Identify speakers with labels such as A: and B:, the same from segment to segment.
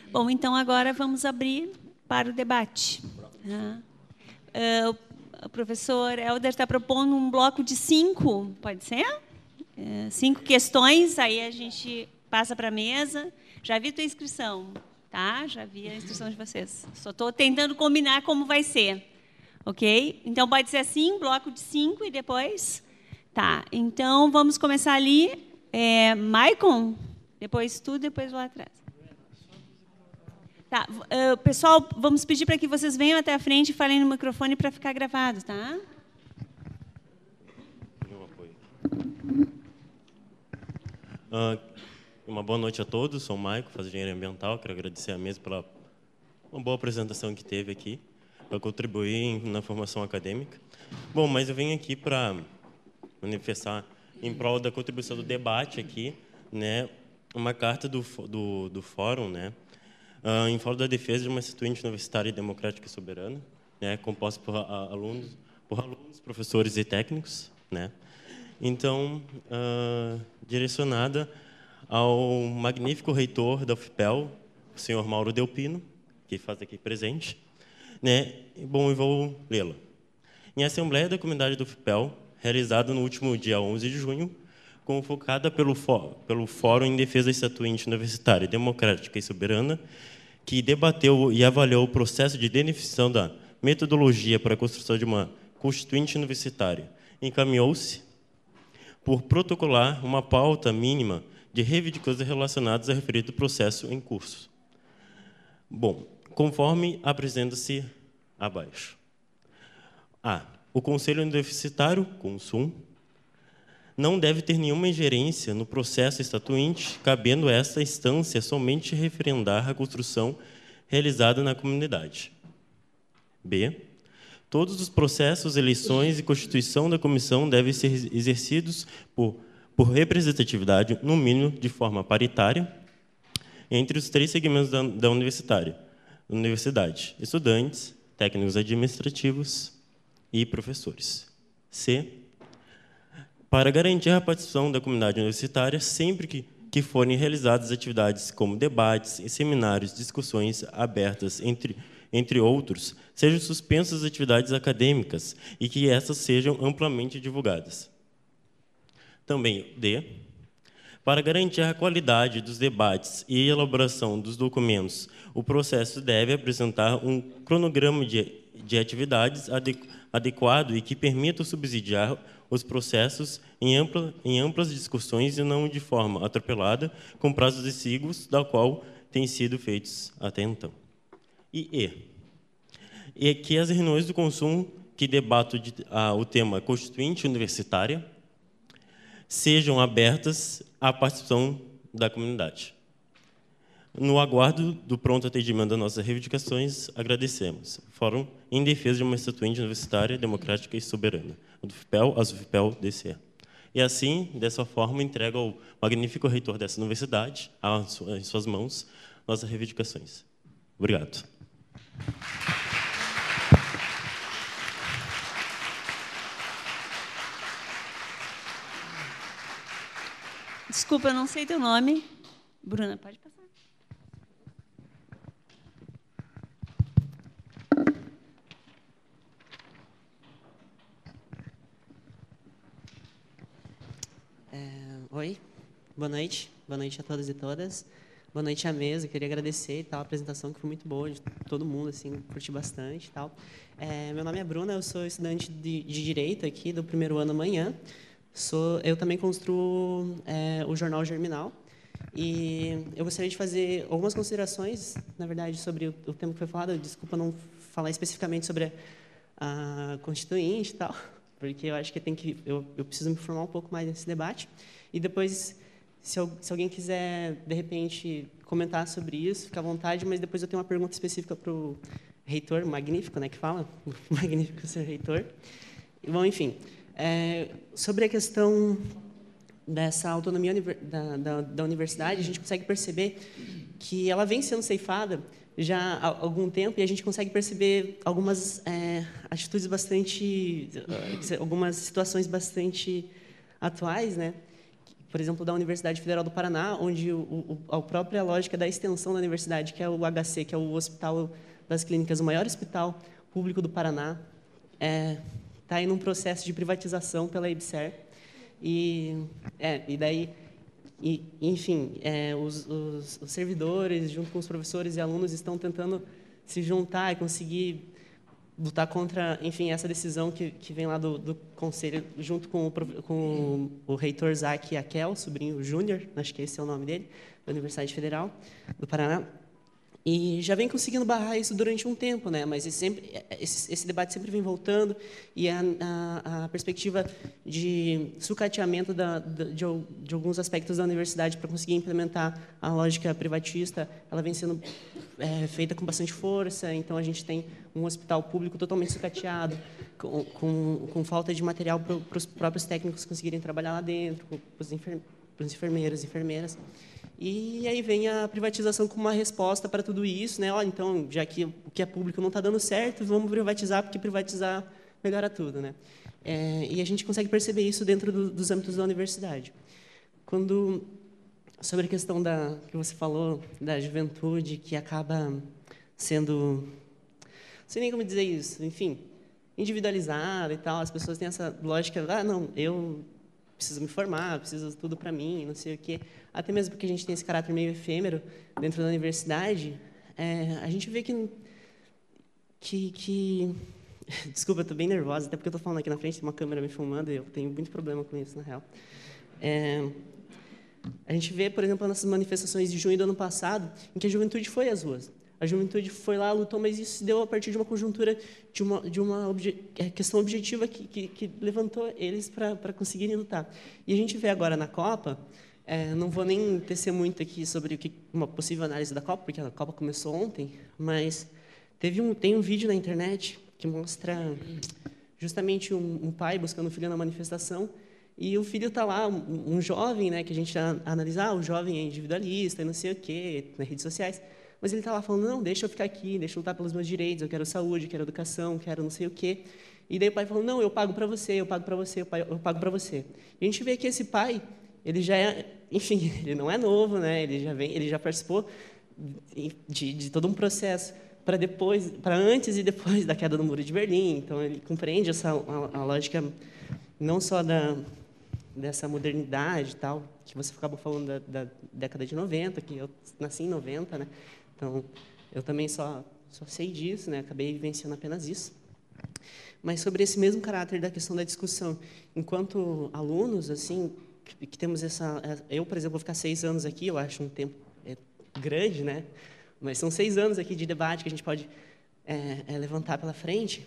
A: Bom, então agora vamos abrir para o debate. O professor Helder está propondo um bloco de 5, pode ser? 5 questões, aí a gente passa para a mesa. Já vi tua inscrição, tá? Já vi a inscrição de vocês. Só estou tentando combinar como vai ser, ok? Então, pode ser assim, bloco de 5 e depois... Tá, então vamos começar ali. Maicon, depois tu, depois lá atrás. Tá, pessoal, vamos pedir para que vocês venham até a frente e falem no microfone para ficar gravado, tá?
B: Uma boa noite a todos. Sou o Maicon, faço engenharia ambiental. Quero agradecer à mesa pela uma boa apresentação que teve aqui, para contribuir na formação acadêmica. Bom, mas eu venho aqui para manifestar em prol da contribuição do debate aqui, né, uma carta do fórum, né, em favor da defesa de uma instituinte universitária democrática e soberana, né, composta por alunos, professores e técnicos, né. Então, direcionada ao magnífico reitor da UFPEL, o senhor Mauro Delpino, que faz aqui presente, né. Bom, eu vou lê-la. Em assembleia da comunidade do UFPEL, realizada no último dia 11 de junho, convocada pelo Fórum em Defesa da Instituinte Universitária Democrática e Soberana, que debateu e avaliou o processo de definição da metodologia para a construção de uma constituinte universitária, encaminhou-se por protocolar uma pauta mínima de reivindicações relacionadas ao referido processo em curso. Bom, conforme apresenta-se abaixo. O Conselho Universitário, CONSUM, não deve ter nenhuma ingerência no processo estatuinte, cabendo a esta instância somente referendar a construção realizada na comunidade. B. Todos os processos, eleições e constituição da comissão devem ser exercidos por representatividade, no mínimo de forma paritária, entre os 3 segmentos da universidade: estudantes, técnicos administrativos e professores. C. Para garantir a participação da comunidade universitária, sempre que forem realizadas atividades como debates, seminários, discussões abertas, entre outros, sejam suspensas as atividades acadêmicas e que essas sejam amplamente divulgadas. Também, D. Para garantir a qualidade dos debates e elaboração dos documentos, o processo deve apresentar um cronograma de atividades adequado e que permita subsidiar os processos em amplas discussões e não de forma atropelada, com prazos exíguos, da qual têm sido feitos até então. E que as reuniões do consumo que debatam o tema constituinte universitária sejam abertas à participação da comunidade. No aguardo do pronto atendimento das nossas reivindicações, agradecemos. Fórum em Defesa de uma Instituinte Universitária Democrática e Soberana, o UFPEL, as UFPEL DCE. E assim, dessa forma, entrego ao magnífico reitor dessa universidade, em suas mãos, nossas reivindicações. Obrigado.
A: Desculpa, eu não sei teu nome. Bruna, pode passar.
C: Oi, boa noite a todos e todas. Boa noite à mesa, queria agradecer a apresentação que foi muito boa, de todo mundo, assim, curti bastante e tal. Meu nome é Bruna, eu sou estudante de Direito aqui do primeiro ano amanhã. Eu também construo o Jornal Germinal e eu gostaria de fazer algumas considerações, na verdade, sobre o tema que foi falado. Desculpa não falar especificamente sobre a Constituinte e tal, porque eu acho que eu preciso me formar um pouco mais nesse debate. E depois, se alguém quiser, de repente, comentar sobre isso, fica à vontade, mas depois eu tenho uma pergunta específica para o reitor, magnífico, né, que fala, o magnífico ser reitor. Bom, enfim, sobre a questão dessa autonomia da universidade, a gente consegue perceber que ela vem sendo ceifada já há algum tempo e a gente consegue perceber algumas atitudes algumas situações bastante atuais, né, por exemplo, da Universidade Federal do Paraná, onde a própria lógica da extensão da universidade, que é o HC, que é o Hospital das Clínicas, o maior hospital público do Paraná, está aí num processo de privatização pela EBSER. Enfim, os servidores, junto com os professores e alunos, estão tentando se juntar e conseguir lutar contra, enfim, essa decisão que vem lá do conselho, junto com o reitor Zac Akel, sobrinho júnior, acho que esse é o nome dele, da Universidade Federal do Paraná. E já vem conseguindo barrar isso durante um tempo, né? Mas esse debate sempre vem voltando, e a perspectiva de sucateamento de alguns aspectos da universidade para conseguir implementar a lógica privatista, ela vem sendo feita com bastante força. Então, a gente tem um hospital público totalmente sucateado, com falta de material para os próprios técnicos conseguirem trabalhar lá dentro, para os enfermeiros e enfermeiras. E aí vem a privatização como uma resposta para tudo isso, né? Olha, então, já que o que é público não está dando certo, vamos privatizar, porque privatizar melhora tudo, né? E a gente consegue perceber isso dentro dos âmbitos da universidade. Sobre a questão que você falou, da juventude, que acaba sendo, não sei nem como dizer isso, enfim, individualizada e tal, as pessoas têm essa lógica, não, eu preciso me formar, preciso tudo para mim, não sei o quê. Até mesmo porque a gente tem esse caráter meio efêmero dentro da universidade, a gente vê que desculpa, eu estou bem nervosa, até porque eu estou falando aqui na frente, tem uma câmera me filmando, e eu tenho muito problema com isso, na real. A gente vê, por exemplo, nessas manifestações de junho do ano passado, em que a juventude foi às ruas. A juventude foi lá, lutou, mas isso se deu a partir de uma conjuntura, de uma questão objetiva que levantou eles para conseguirem lutar. E a gente vê agora na Copa, não vou nem tecer muito aqui sobre uma possível análise da Copa, porque a Copa começou ontem, mas tem um vídeo na internet que mostra justamente um pai buscando um filho na manifestação, e o filho está lá, um jovem, né, que a gente analisa, o jovem é individualista, não sei o quê, nas redes sociais, mas ele está lá falando, não, deixa eu ficar aqui, deixa eu lutar pelos meus direitos, eu quero saúde, eu quero educação, quero não sei o quê. E daí o pai falou, não, eu pago para você, eu pago para você, eu pago para você. E a gente vê que esse pai, ele já enfim, ele não é novo, né? Ele já participou de todo um processo para antes e depois da queda do Muro de Berlim. Então, ele compreende a lógica não só dessa modernidade e tal, que você acabou falando da década de 90, que eu nasci em 90, né? Então, eu também só sei disso, né? Acabei vivenciando apenas isso. Mas sobre esse mesmo caráter da questão da discussão, enquanto alunos, assim, que temos eu, por exemplo, vou ficar 6 anos aqui, eu acho um tempo grande, né? Mas são 6 anos aqui de debate que a gente pode levantar pela frente.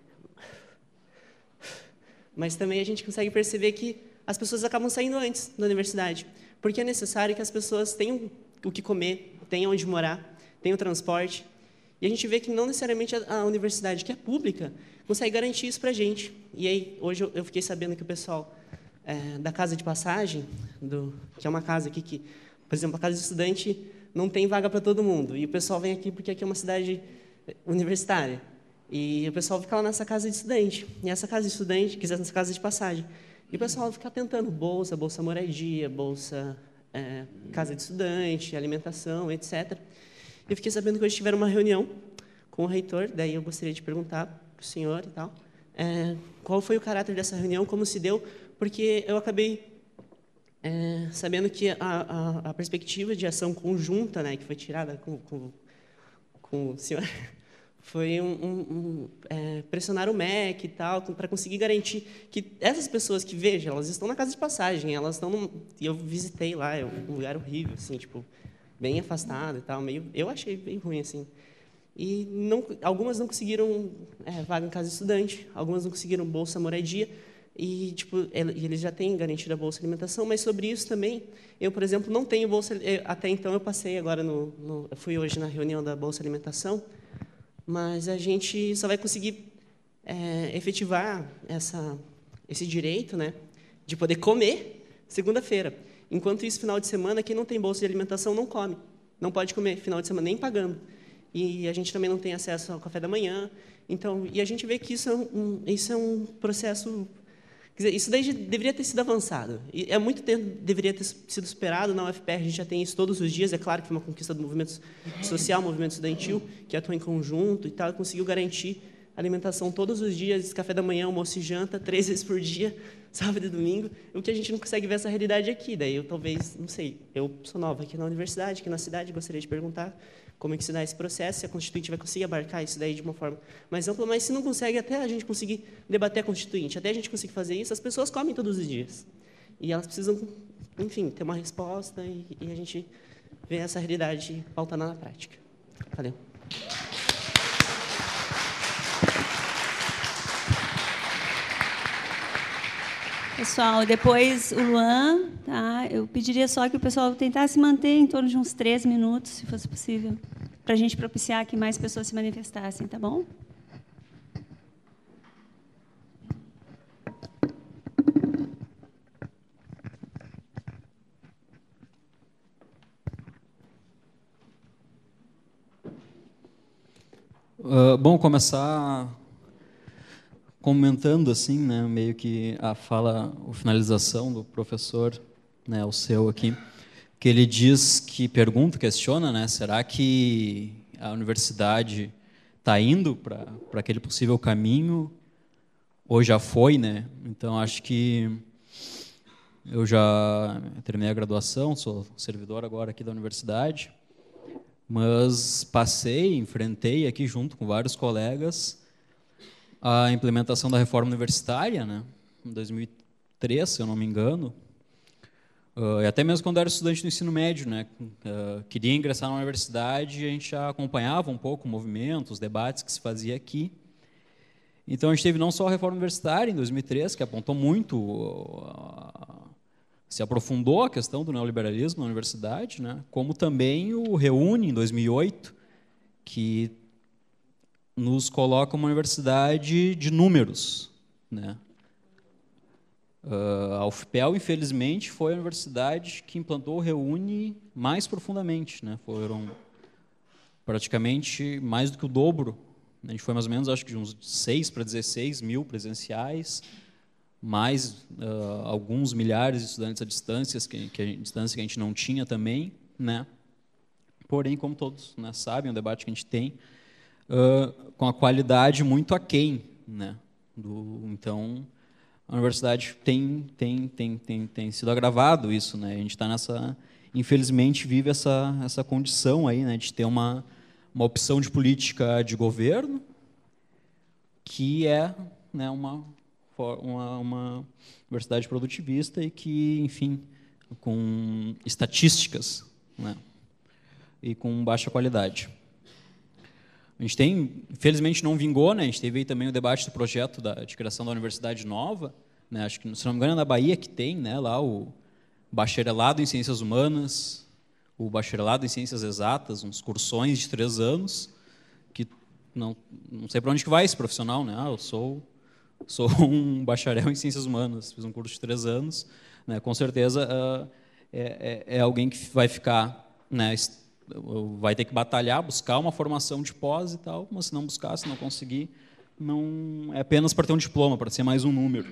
C: Mas também a gente consegue perceber que as pessoas acabam saindo antes da universidade, porque é necessário que as pessoas tenham o que comer, tenham onde morar, tenham transporte. E a gente vê que não necessariamente a universidade, que é pública, consegue garantir isso para a gente. E aí, hoje eu fiquei sabendo que o pessoal da Casa de Passagem, que é uma casa aqui que, por exemplo, a Casa de Estudante não tem vaga para todo mundo. E o pessoal vem aqui porque aqui é uma cidade universitária. E o pessoal fica lá nessa Casa de Estudante. E essa Casa de Estudante, quiser nessa Casa de Passagem. E o pessoal fica tentando bolsa moradia, bolsa casa de estudante, alimentação, etc. Eu fiquei sabendo que hoje tiveram uma reunião com o reitor, daí eu gostaria de perguntar para o senhor e tal, qual foi o caráter dessa reunião, como se deu, porque eu acabei sabendo que a perspectiva de ação conjunta, né, que foi tirada com o senhor, foi pressionar o MEC e tal, para conseguir garantir que essas pessoas que, veja, elas estão na Casa de Passagem, elas estão e eu visitei lá, é um lugar horrível, assim, tipo, bem afastado e tal, eu achei bem ruim, assim. E algumas não conseguiram vaga em casa de estudante, algumas não conseguiram bolsa moradia, e tipo, eles já têm garantido a bolsa alimentação, mas sobre isso também, eu, por exemplo, não tenho bolsa, até então eu passei agora, eu fui hoje na reunião da bolsa alimentação, mas a gente só vai conseguir efetivar esse direito, né, de poder comer segunda-feira. Enquanto isso, final de semana, quem não tem bolsa de alimentação não come. Não pode comer final de semana nem pagando. E a gente também não tem acesso ao café da manhã. Então, e a gente vê que isso é um processo Quer dizer, isso daí já deveria ter sido avançado. E há muito tempo deveria ter sido superado. Na UFPR a gente já tem isso todos os dias. É claro que foi uma conquista do movimento social, movimento estudantil, que atua em conjunto e tal, conseguiu garantir alimentação todos os dias, café da manhã, almoço e janta, 3 vezes por dia, sábado e domingo. O que a gente não consegue ver essa realidade aqui. Daí eu talvez, não sei, eu sou nova aqui na universidade, aqui na cidade, gostaria de perguntar como é que se dá esse processo, se a Constituinte vai conseguir abarcar isso daí de uma forma mais ampla, mas se não consegue, até a gente conseguir debater a Constituinte, até a gente conseguir fazer isso, as pessoas comem todos os dias. E elas precisam, enfim, ter uma resposta e a gente vê essa realidade pautada na prática. Valeu.
A: Pessoal, depois o Luan, tá? Eu pediria só que o pessoal tentasse manter em torno de uns 3 minutos, se fosse possível, para a gente propiciar que mais pessoas se manifestassem, tá bom?
D: Bom, começar comentando assim, né, meio que a finalização do professor, né, o seu aqui, que ele diz que questiona, né, será que a universidade está indo para aquele possível caminho ou já foi, né? Então acho que eu já terminei a graduação, sou servidor agora aqui da universidade, mas enfrentei aqui junto com vários colegas a implementação da reforma universitária, né, em 2003, se eu não me engano, e até mesmo quando eu era estudante do ensino médio, né, queria ingressar na universidade, a gente já acompanhava um pouco o movimento, os debates que se fazia aqui. Então a gente teve não só a reforma universitária em 2003, que apontou muito, se aprofundou a questão do neoliberalismo na universidade, né, como também o ReUni em 2008, que nos coloca uma universidade de números, né? A UFPEL, infelizmente, foi a universidade que implantou o ReUni mais profundamente, né? Foram praticamente mais do que o dobro. A gente foi mais ou menos, acho que de uns 6 para 16 mil presenciais, mais alguns milhares de estudantes à distância que a gente não tinha também, né? Porém, como todos, né, sabem, o debate que a gente tem, com a qualidade muito aquém, né? Então, a universidade tem sido agravado isso, né? A gente está infelizmente vive essa condição aí, né, de ter uma opção de política de governo que é, né, uma universidade produtivista e que, enfim, com estatísticas, né, e com baixa qualidade. A gente infelizmente não vingou, né? A gente teve aí também o debate do projeto de criação da universidade nova, né? Acho que, se não me engano, é na Bahia que tem, né, lá o bacharelado em ciências humanas, o bacharelado em ciências exatas, uns cursões de 3 anos, que não sei para onde que vai esse profissional, né? Eu sou um bacharel em ciências humanas, fiz um curso de 3 anos, né? Com certeza é alguém que vai ficar, né, vai ter que batalhar, buscar uma formação de pós e tal, mas se não buscar, se não conseguir, não é apenas para ter um diploma, para ser mais um número.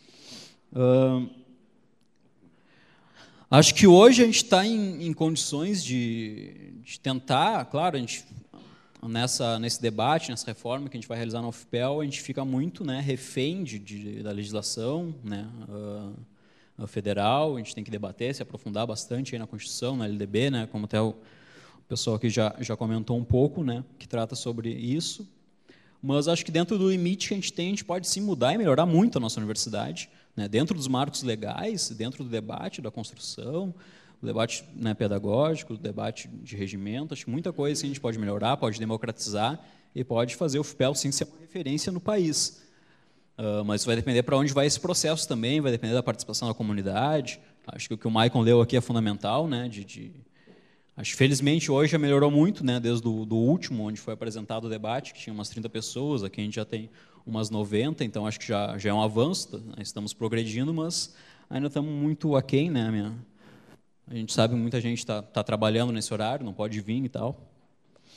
D: Acho que hoje a gente está em condições de tentar, claro, a gente nesse debate, nessa reforma que a gente vai realizar na UFPEL, a gente fica muito, né, refém da legislação, né, federal, a gente tem que debater, se aprofundar bastante aí na Constituição, na LDB, né, como até o pessoal aqui já comentou um pouco, né, que trata sobre isso, mas acho que dentro do limite que a gente pode sim mudar e melhorar muito a nossa universidade, né, dentro dos marcos legais, dentro do debate da construção, o debate, né, pedagógico, o debate de regimento, acho que muita coisa a gente pode melhorar, pode democratizar e pode fazer o UFPEL sim ser uma referência no país. Mas vai depender para onde vai esse processo também, vai depender da participação da comunidade. Acho que o que o Maicon leu aqui é fundamental, né, acho que, felizmente, hoje já melhorou muito, né, desde o último, onde foi apresentado o debate, que tinha umas 30 pessoas, aqui a gente já tem umas 90, então acho que já é um avanço, né, estamos progredindo, mas ainda estamos muito aquém, né, a gente sabe que muita gente está trabalhando nesse horário, não pode vir e tal.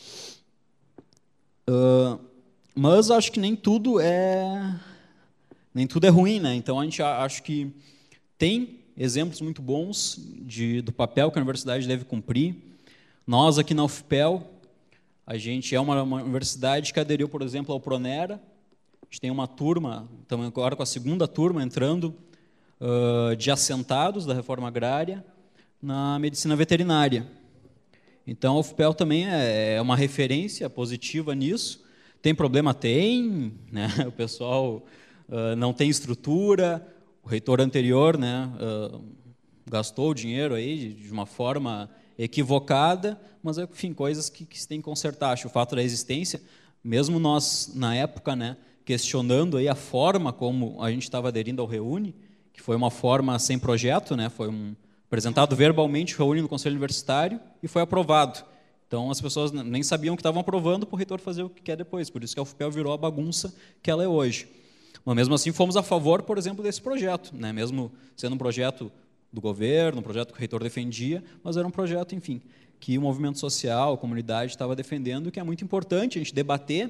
D: Mas acho que nem tudo é nem tudo é ruim, né? Então, a gente acho que tem exemplos muito bons do papel que a universidade deve cumprir. Nós, aqui na UFPEL, a gente é uma universidade que aderiu, por exemplo, ao Pronera. A gente tem uma turma, estamos agora com a segunda turma entrando, de assentados da reforma agrária na medicina veterinária. Então, a UFPEL também é uma referência positiva nisso. Tem problema? Tem, né? O pessoal não tem estrutura. O reitor anterior, né, gastou o dinheiro aí de uma forma equivocada, mas, enfim, coisas que se tem que consertar. Acho o fato da existência, mesmo nós, na época, né, questionando aí a forma como a gente estava aderindo ao Reúne, que foi uma forma sem projeto, né, foi apresentado verbalmente o Reúne no Conselho Universitário e foi aprovado. Então, as pessoas nem sabiam que estavam aprovando para o reitor fazer o que quer depois. Por isso que a UFPEL virou a bagunça que ela é hoje. Mas, mesmo assim, fomos a favor, por exemplo, desse projeto, né? Mesmo sendo um projeto do governo, um projeto que o reitor defendia, mas era um projeto, enfim, que o movimento social, a comunidade estava defendendo, que é muito importante a gente debater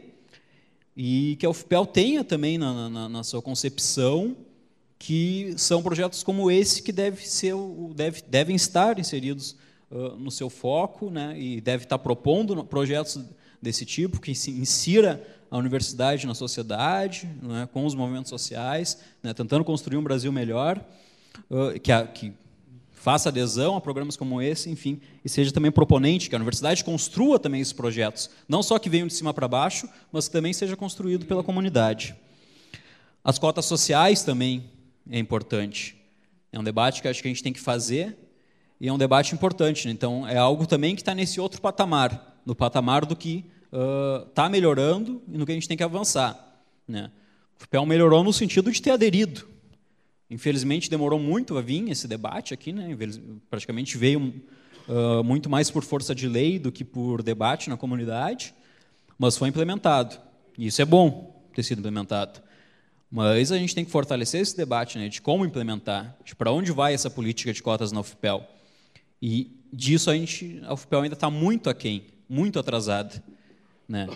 D: e que a UFPEL tenha também na sua concepção que são projetos como esse que devem estar inseridos no seu foco, né? E deve estar propondo projetos desse tipo, que se insira a universidade na sociedade, né, com os movimentos sociais, né, tentando construir um Brasil melhor, que faça adesão a programas como esse, enfim, e seja também proponente, que a universidade construa também esses projetos, não só que venham de cima para baixo, mas que também seja construído pela comunidade. As cotas sociais também é importante. É um debate que acho que a gente tem que fazer, e é um debate importante, né? Então, é algo também que está nesse outro patamar, no patamar do que está melhorando e no que a gente tem que avançar, né? O FPEL melhorou no sentido de ter aderido. Infelizmente, demorou muito a vir esse debate aqui, né? Praticamente veio muito mais por força de lei do que por debate na comunidade, mas foi implementado. E isso é bom ter sido implementado. Mas a gente tem que fortalecer esse debate, né, de como implementar, de para onde vai essa política de cotas na UFPEL. E disso a UFPEL ainda está muito aquém, muito atrasada, né?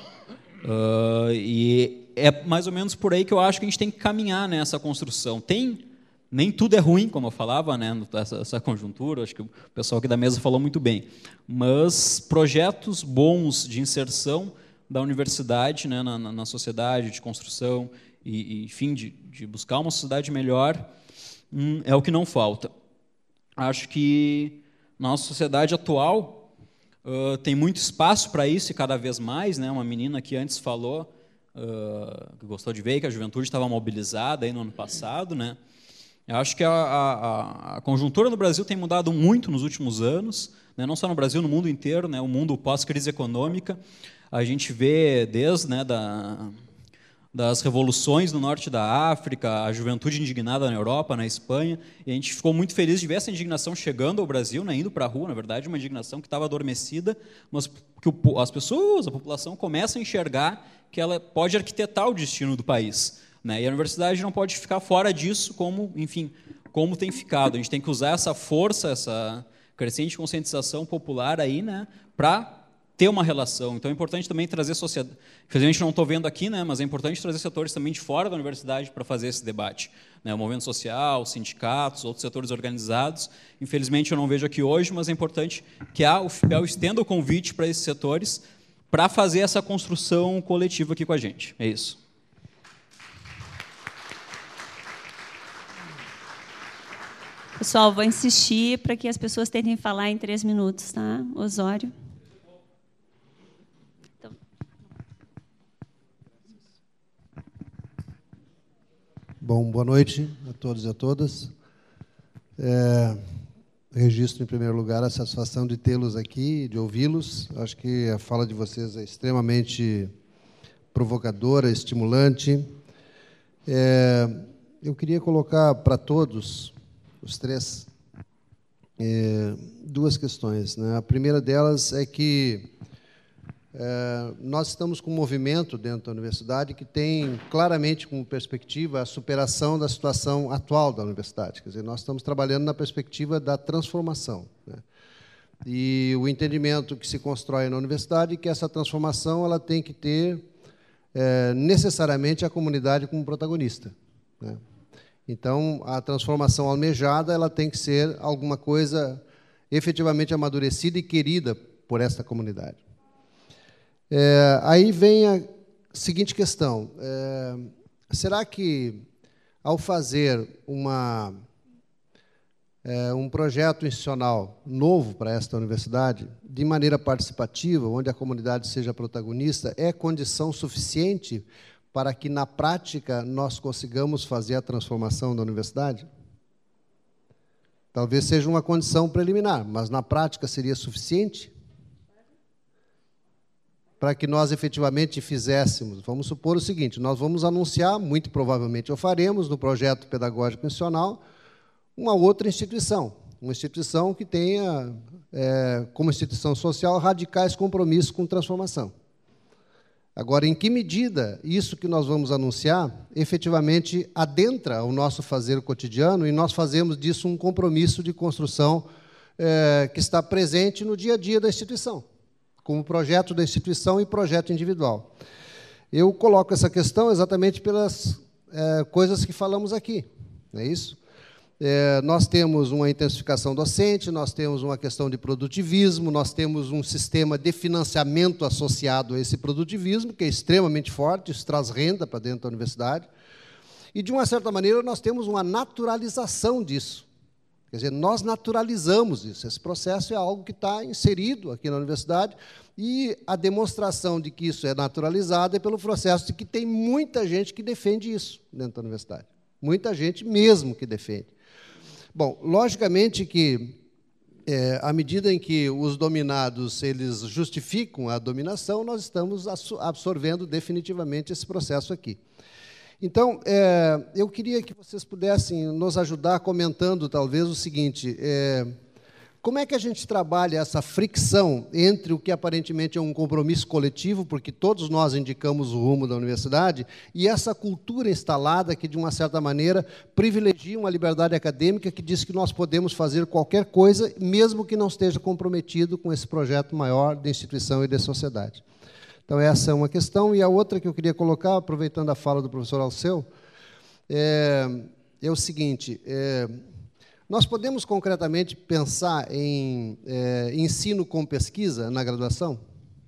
D: E é mais ou menos por aí que eu acho que a gente tem que caminhar nessa construção. Nem tudo é ruim, como eu falava, né, essa conjuntura, acho que o pessoal aqui da mesa falou muito bem, mas projetos bons de inserção da universidade, né, na sociedade, de construção, e enfim, de buscar uma sociedade melhor, é o que não falta. Acho que na nossa sociedade atual tem muito espaço para isso, e cada vez mais, né? Uma menina que antes falou, que gostou de ver que a juventude estava mobilizada aí no ano passado, né? Eu acho que a conjuntura no Brasil tem mudado muito nos últimos anos, né? Não só no Brasil, no mundo inteiro, né? O mundo pós-crise econômica, a gente vê desde, né, das revoluções no norte da África, a juventude indignada na Europa, na Espanha, e a gente ficou muito feliz de ver essa indignação chegando ao Brasil, né, indo para a rua, na verdade, uma indignação que estava adormecida, mas que as pessoas, a população, começa a enxergar que ela pode arquitetar o destino do país, né, e a universidade não pode ficar fora disso, como tem ficado. A gente tem que usar essa força, essa crescente conscientização popular aí, né, para ter uma relação. Então, é importante também trazer sociedade. Infelizmente, não estou vendo aqui, né, mas é importante trazer setores também de fora da universidade para fazer esse debate, né, o movimento social, sindicatos, outros setores organizados. Infelizmente, eu não vejo aqui hoje, mas é importante que a UFPEL estenda o convite para esses setores para fazer essa construção coletiva aqui com a gente. É isso.
A: Pessoal, vou insistir para que as pessoas tentem falar em 3 minutos, tá? Osório.
E: Bom, boa noite a todos e a todas. Registro, em primeiro lugar, a satisfação de tê-los aqui, de ouvi-los. Acho que a fala de vocês é extremamente provocadora, estimulante. Eu queria colocar para todos, os três, duas questões, né? A primeira delas é que nós estamos com um movimento dentro da universidade que tem claramente como perspectiva a superação da situação atual da universidade. Quer dizer, nós estamos trabalhando na perspectiva da transformação, né? E o entendimento que se constrói na universidade é que essa transformação ela tem que ter necessariamente a comunidade como protagonista, né? Então, a transformação almejada ela tem que ser alguma coisa efetivamente amadurecida e querida por esta comunidade. Aí vem a seguinte questão. Será que, ao fazer um projeto institucional novo para esta universidade, de maneira participativa, onde a comunidade seja protagonista, é condição suficiente para que, na prática, nós consigamos fazer a transformação da universidade? Talvez seja uma condição preliminar, mas, na prática, seria suficiente para que nós efetivamente fizéssemos? Vamos supor o seguinte, nós vamos anunciar, muito provavelmente o faremos, no projeto pedagógico institucional, uma outra instituição, uma instituição que tenha, como instituição social, radicais compromissos com transformação. Agora, em que medida isso que nós vamos anunciar efetivamente adentra o nosso fazer cotidiano e nós fazemos disso um compromisso de construção que está presente no dia a dia da instituição, como projeto da instituição e projeto individual. Eu coloco essa questão exatamente pelas coisas que falamos aqui, não é isso? Nós temos uma intensificação docente, nós temos uma questão de produtivismo, nós temos um sistema de financiamento associado a esse produtivismo, que é extremamente forte, isso traz renda para dentro da universidade, e, de uma certa maneira, nós temos uma naturalização disso. Quer dizer, nós naturalizamos isso. Esse processo é algo que está inserido aqui na universidade, e a demonstração de que isso é naturalizado é pelo processo de que tem muita gente que defende isso dentro da universidade. Muita gente mesmo que defende. Bom, logicamente que, à medida em que os dominados eles justificam a dominação, nós estamos absorvendo definitivamente esse processo aqui. Então, eu queria que vocês pudessem nos ajudar comentando, talvez, o seguinte, como é que a gente trabalha essa fricção entre o que aparentemente é um compromisso coletivo, porque todos nós indicamos o rumo da universidade, e essa cultura instalada que, de uma certa maneira, privilegia uma liberdade acadêmica que diz que nós podemos fazer qualquer coisa, mesmo que não esteja comprometido com esse projeto maior de instituição e de sociedade. Então, essa é uma questão. E a outra que eu queria colocar, aproveitando a fala do professor Alceu, é o seguinte, nós podemos concretamente pensar em ensino com pesquisa na graduação?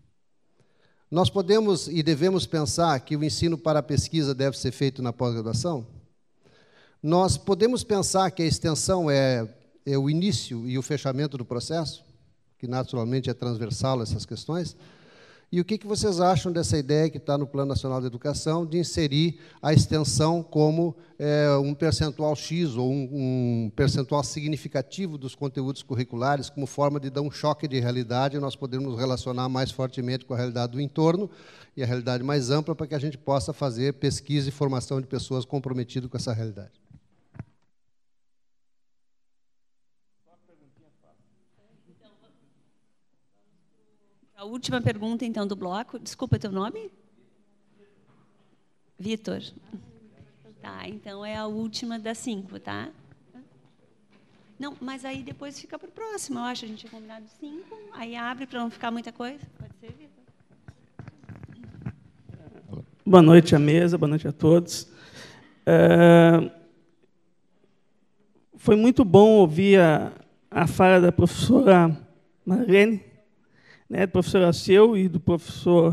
E: Nós podemos e devemos pensar que o ensino para a pesquisa deve ser feito na pós-graduação? Nós podemos pensar que a extensão é o início e o fechamento do processo, que naturalmente é transversal a essas questões? E o que vocês acham dessa ideia que está no Plano Nacional de Educação de inserir a extensão como um percentual X ou um percentual significativo dos conteúdos curriculares como forma de dar um choque de realidade e nós podermos nos relacionar mais fortemente com a realidade do entorno e a realidade mais ampla para que a gente possa fazer pesquisa e formação de pessoas comprometidas com essa realidade?
A: A última pergunta, então, do bloco. Desculpa, teu nome? Vitor. Tá, então é a última das 5, tá? Não, mas aí depois fica para o próximo, eu acho. A gente tinha combinado 5, aí abre para não ficar muita coisa. Pode ser, Vitor?
F: Boa noite à mesa, boa noite a todos. Foi muito bom ouvir a fala da professora Marlene, né, do professor Alceu e do professor...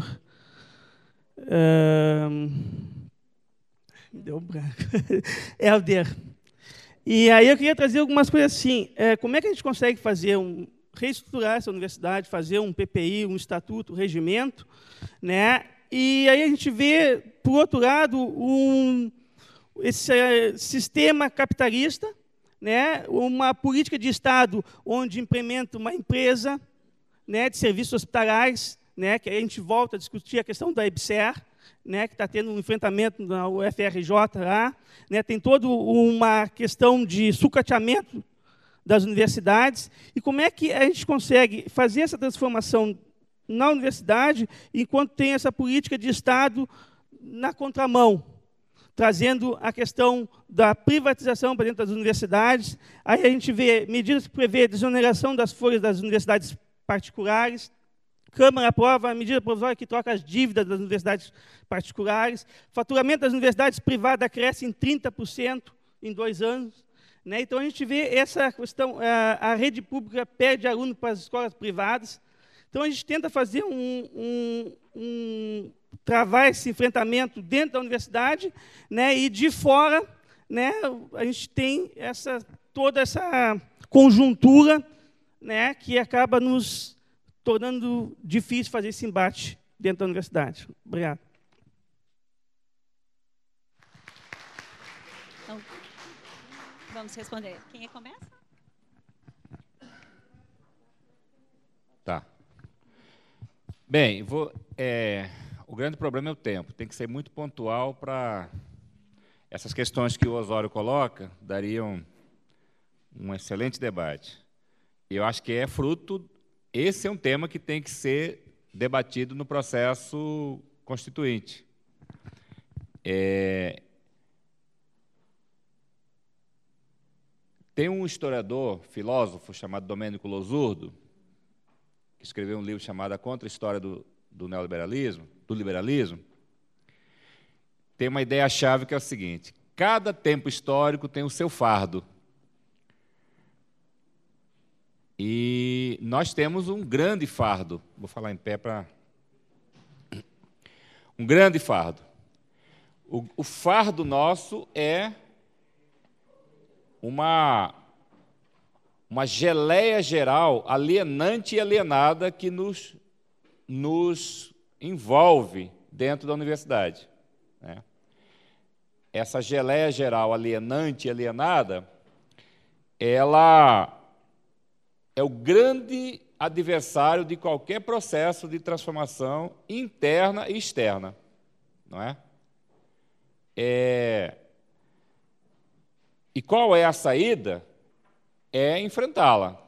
F: me deu branco. Helder. E aí eu queria trazer algumas coisas assim. Como é que a gente consegue reestruturar essa universidade, fazer um PPI, um estatuto, um regimento, né? E aí a gente vê, por outro lado, esse sistema capitalista, né? Uma política de Estado onde implementa uma empresa, né, de serviços hospitalares, né, que a gente volta a discutir a questão da EBSER, né, que está tendo um enfrentamento na UFRJ lá, né, tem toda uma questão de sucateamento das universidades. E como é que a gente consegue fazer essa transformação na universidade enquanto tem essa política de Estado na contramão, trazendo a questão da privatização para dentro das universidades? Aí a gente vê medidas que prevê a desoneração das folhas das universidades particulares, Câmara aprova a medida provisória que troca as dívidas das universidades particulares. Faturamento das universidades privadas cresce em 30% em 2 anos. Né? Então, a gente vê essa questão, a rede pública perde aluno para as escolas privadas. Então, a gente tenta fazer travar esse enfrentamento dentro da universidade, né? E de fora, né, a gente tem toda essa conjuntura, né, que acaba nos tornando difícil fazer esse embate dentro da universidade. Obrigado.
A: Então, vamos responder. Quem começa?
G: Tá. Bem, o grande problema é o tempo. Tem que ser muito pontual para essas questões que o Osório coloca, dariam um excelente debate. Eu acho que esse é um tema que tem que ser debatido no processo constituinte. Tem um historiador, filósofo, chamado Domênico Losurdo, que escreveu um livro chamado A Contra-História do Neoliberalismo, do Liberalismo. Tem uma ideia-chave que é o seguinte: cada tempo histórico tem o seu fardo. E nós temos um grande fardo. Vou falar em pé para... Um grande fardo. O fardo nosso é uma geleia geral alienante e alienada que nos envolve dentro da universidade. Né? Essa geleia geral alienante e alienada, ela é o grande adversário de qualquer processo de transformação interna e externa. Não é? E qual é a saída? É enfrentá-la.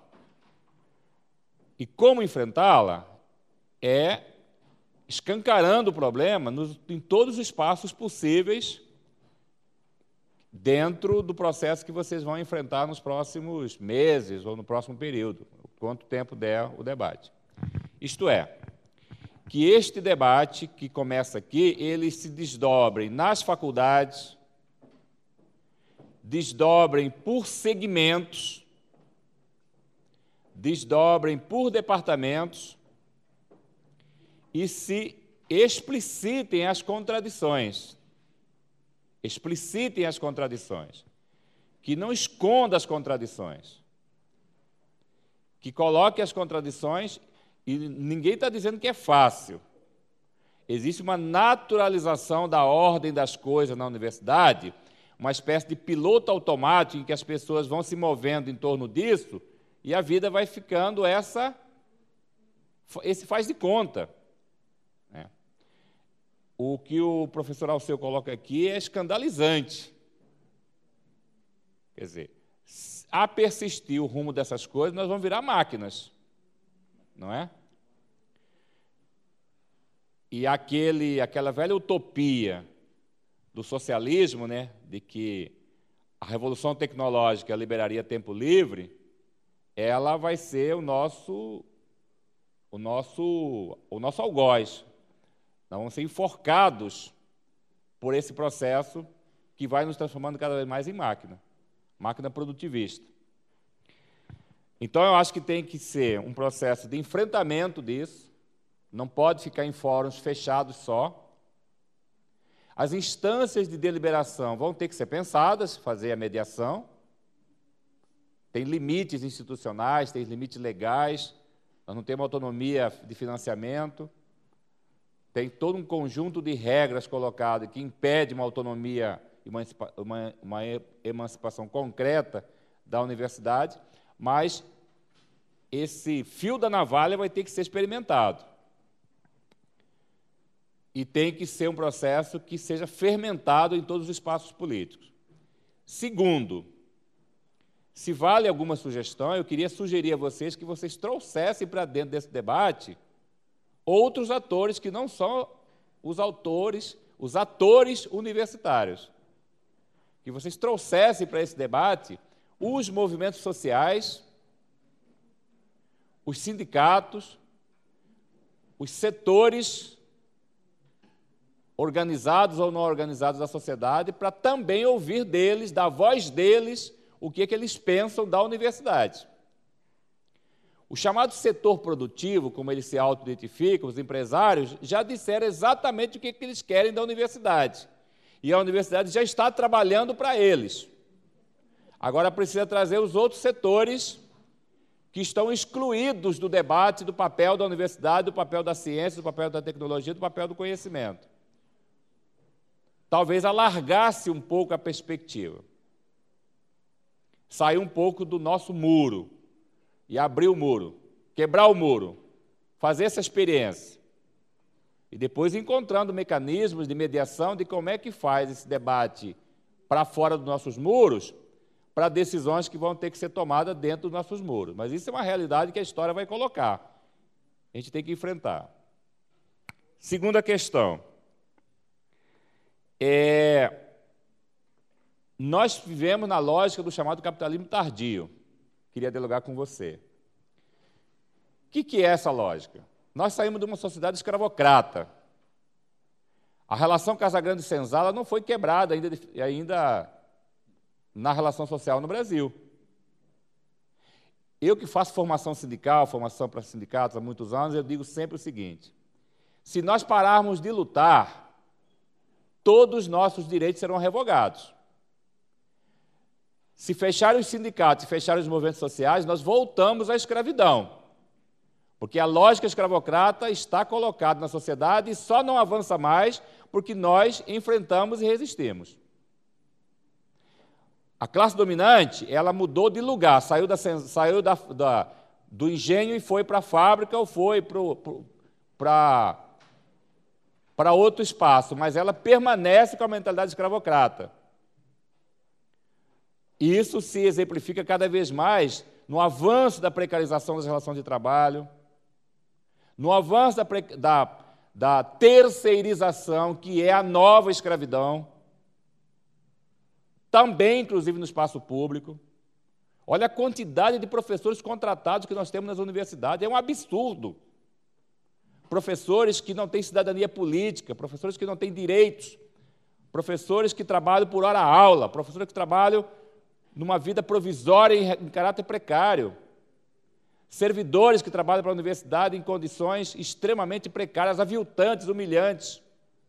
G: E como enfrentá-la? É escancarando o problema em todos os espaços possíveis dentro do processo que vocês vão enfrentar nos próximos meses ou no próximo período, quanto tempo der o debate. Isto é, que este debate que começa aqui, ele se desdobre nas faculdades, desdobrem por segmentos, desdobrem por departamentos e se explicitem as contradições. Explicitem as contradições. Que não esconda as contradições. Que coloque as contradições, e ninguém está dizendo que é fácil. Existe uma naturalização da ordem das coisas na universidade, uma espécie de piloto automático em que as pessoas vão se movendo em torno disso e a vida vai ficando esse faz de conta. O que o professor Alceu coloca aqui é escandalizante. Quer dizer, a persistir o rumo dessas coisas, nós vamos virar máquinas. Não é? E aquela velha utopia do socialismo, né, de que a revolução tecnológica liberaria tempo livre, ela vai ser o nosso algoz. Nós vamos ser enforcados por esse processo que vai nos transformando cada vez mais em máquina produtivista. Então, eu acho que tem que ser um processo de enfrentamento disso, não pode ficar em fóruns fechados só. As instâncias de deliberação vão ter que ser pensadas, fazer a mediação. Tem limites institucionais, tem limites legais, nós não temos autonomia de financiamento. Tem todo um conjunto de regras colocadas que impede uma autonomia e uma emancipação concreta da universidade, mas esse fio da navalha vai ter que ser experimentado. E tem que ser um processo que seja fermentado em todos os espaços políticos. Segundo, se vale alguma sugestão, eu queria sugerir a vocês que vocês trouxessem para dentro desse debate outros atores que não são os atores universitários. Que vocês trouxessem para esse debate os movimentos sociais, os sindicatos, os setores organizados ou não organizados da sociedade, para também ouvir deles, da voz deles, o que eles pensam da universidade. O chamado setor produtivo, como eles se auto-identificam, os empresários, já disseram exatamente o que eles querem da universidade. E a universidade já está trabalhando para eles. Agora precisa trazer os outros setores que estão excluídos do debate do papel da universidade, do papel da ciência, do papel da tecnologia, do papel do conhecimento. Talvez alargasse um pouco a perspectiva. Sair um pouco do nosso muro e abrir o muro, quebrar o muro, fazer essa experiência. E depois encontrando mecanismos de mediação de como é que faz esse debate para fora dos nossos muros, para decisões que vão ter que ser tomadas dentro dos nossos muros. Mas isso é uma realidade que a história vai colocar. A gente tem que enfrentar. Segunda questão. Nós vivemos na lógica do chamado capitalismo tardio. Queria dialogar com você. O que é essa lógica? Nós saímos de uma sociedade escravocrata. A relação Casagrande e Senzala não foi quebrada ainda na relação social no Brasil. Eu que faço formação sindical, formação para sindicatos há muitos anos, eu digo sempre o seguinte: se nós pararmos de lutar, todos os nossos direitos serão revogados. Se fecharem os sindicatos e fecharem os movimentos sociais, nós voltamos à escravidão. Porque a lógica escravocrata está colocada na sociedade e só não avança mais porque nós enfrentamos e resistimos. A classe dominante, ela mudou de lugar, saiu do engenho e foi para a fábrica ou foi para outro espaço, mas ela permanece com a mentalidade escravocrata. E isso se exemplifica cada vez mais no avanço da precarização das relações de trabalho, no avanço da terceirização, que é a nova escravidão, também, inclusive, no espaço público. Olha a quantidade de professores contratados que nós temos nas universidades, é um absurdo. Professores que não têm cidadania política, professores que não têm direitos, professores que trabalham por hora-aula, professores que trabalham numa vida provisória em caráter precário, servidores que trabalham para a universidade em condições extremamente precárias, aviltantes, humilhantes.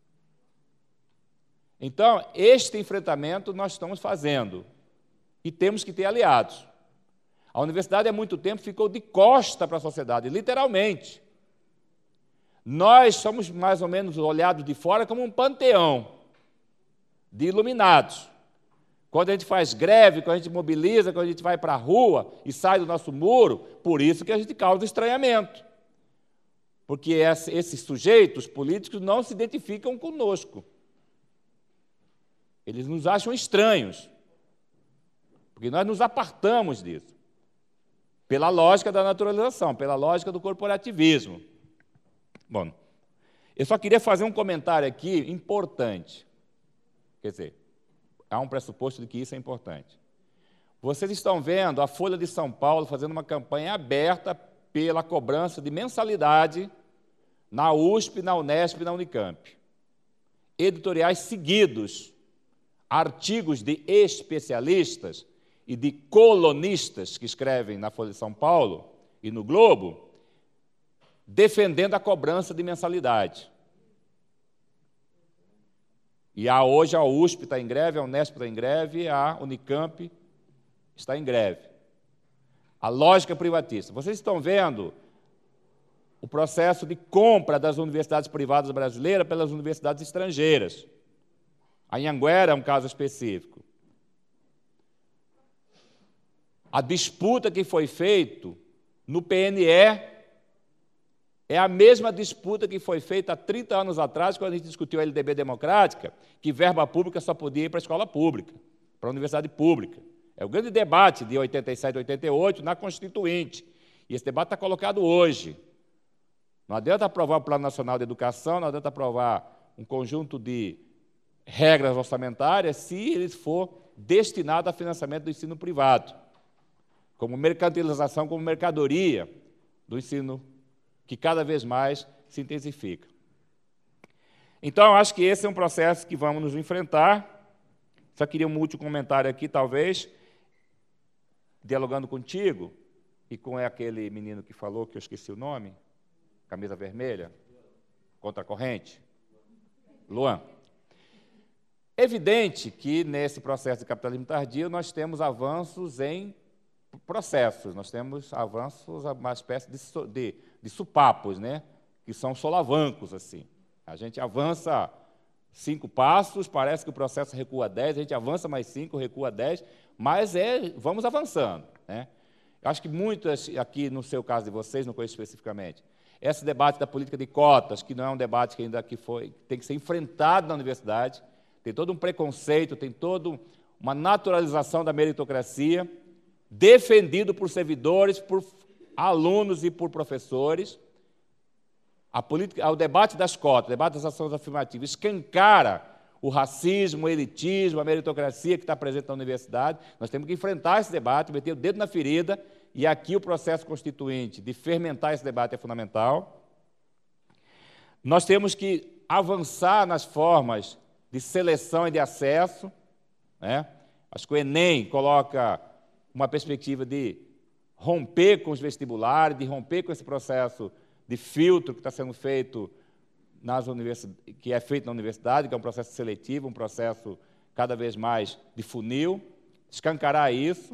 G: Então, este enfrentamento nós estamos fazendo e temos que ter aliados. A universidade, há muito tempo, ficou de costa para a sociedade, literalmente. Nós somos mais ou menos olhados de fora como um panteão de iluminados. Quando a gente faz greve, quando a gente mobiliza, quando a gente vai para a rua e sai do nosso muro, por isso que a gente causa estranhamento. Porque esses sujeitos políticos não se identificam conosco. Eles nos acham estranhos, porque nós nos apartamos disso, pela lógica da naturalização, pela lógica do corporativismo. Bom, eu só queria fazer um comentário aqui importante. Quer dizer, há um pressuposto de que isso é importante. Vocês estão vendo a Folha de São Paulo fazendo uma campanha aberta pela cobrança de mensalidade na USP, na Unesp e na Unicamp. Editoriais seguidos, artigos de especialistas e de colunistas que escrevem na Folha de São Paulo e no Globo, defendendo a cobrança de mensalidade. E hoje a USP está em greve, a Unesp está em greve, a Unicamp está em greve. A lógica privatista. Vocês estão vendo o processo de compra das universidades privadas brasileiras pelas universidades estrangeiras. A Anhanguera é um caso específico. A disputa que foi feita no PNE é a mesma disputa que foi feita há 30 anos atrás, quando a gente discutiu a LDB democrática, que verba pública só podia ir para a escola pública, para a universidade pública. É o grande debate de 87 e 88 na Constituinte. E esse debate está colocado hoje. Não adianta aprovar o Plano Nacional de Educação, não adianta aprovar um conjunto de regras orçamentárias se ele for destinado a financiamento do ensino privado, como mercantilização, como mercadoria do ensino, que cada vez mais se intensifica. Então, eu acho que esse é um processo que vamos nos enfrentar. Só queria um último comentário aqui, talvez, dialogando contigo, e com aquele menino que falou, que eu esqueci o nome, camisa vermelha, contra a corrente, Luan. Evidente que, nesse processo de capitalismo tardio, nós temos avanços em processos, nós temos avanços, uma espécie de supapos, né? Que são solavancos, assim. A gente avança 5 passos, parece que o processo recua 10, a gente avança mais 5, recua 10, mas vamos avançando, né? Eu acho que muitas, aqui no seu caso de vocês, não conheço especificamente, esse debate da política de cotas, que não é um debate que ainda tem que ser enfrentado na universidade, tem todo um preconceito, tem toda uma naturalização da meritocracia, defendido por servidores, por alunos e por professores. O debate das cotas, o debate das ações afirmativas, escancara o racismo, o elitismo, a meritocracia que está presente na universidade. Nós temos que enfrentar esse debate, meter o dedo na ferida, e aqui o processo constituinte de fermentar esse debate é fundamental. Nós temos que avançar nas formas de seleção e de acesso, né? Acho que o Enem coloca uma perspectiva de romper com os vestibulares, de romper com esse processo de filtro que está sendo feito que é feito na universidade, que é um processo seletivo, um processo cada vez mais de funil, escancarar isso.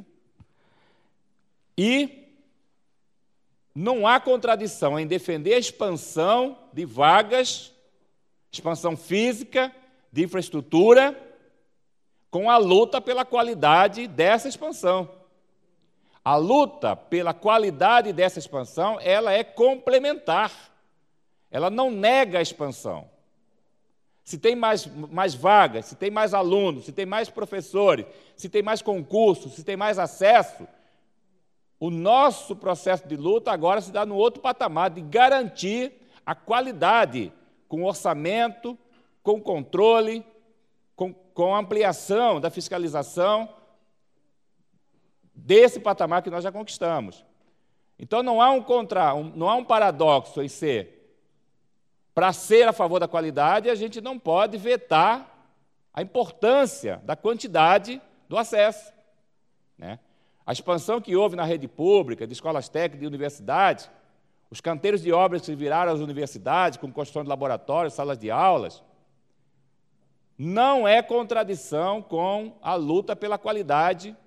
G: E não há contradição em defender a expansão de vagas, expansão física, de infraestrutura, com a luta pela qualidade dessa expansão. A luta pela qualidade dessa expansão, ela é complementar. Ela não nega a expansão. Se tem mais vagas, se tem mais alunos, se tem mais professores, se tem mais concursos, se tem mais acesso, o nosso processo de luta agora se dá no outro patamar de garantir a qualidade com orçamento, com controle, com ampliação da fiscalização desse patamar que nós já conquistamos. Então, não há um paradoxo em ser, para ser a favor da qualidade, a gente não pode vetar a importância da quantidade do acesso, né? A expansão que houve na rede pública, de escolas técnicas e universidades, os canteiros de obras que viraram as universidades, com construção de laboratórios, salas de aulas, não é contradição com a luta pela qualidade,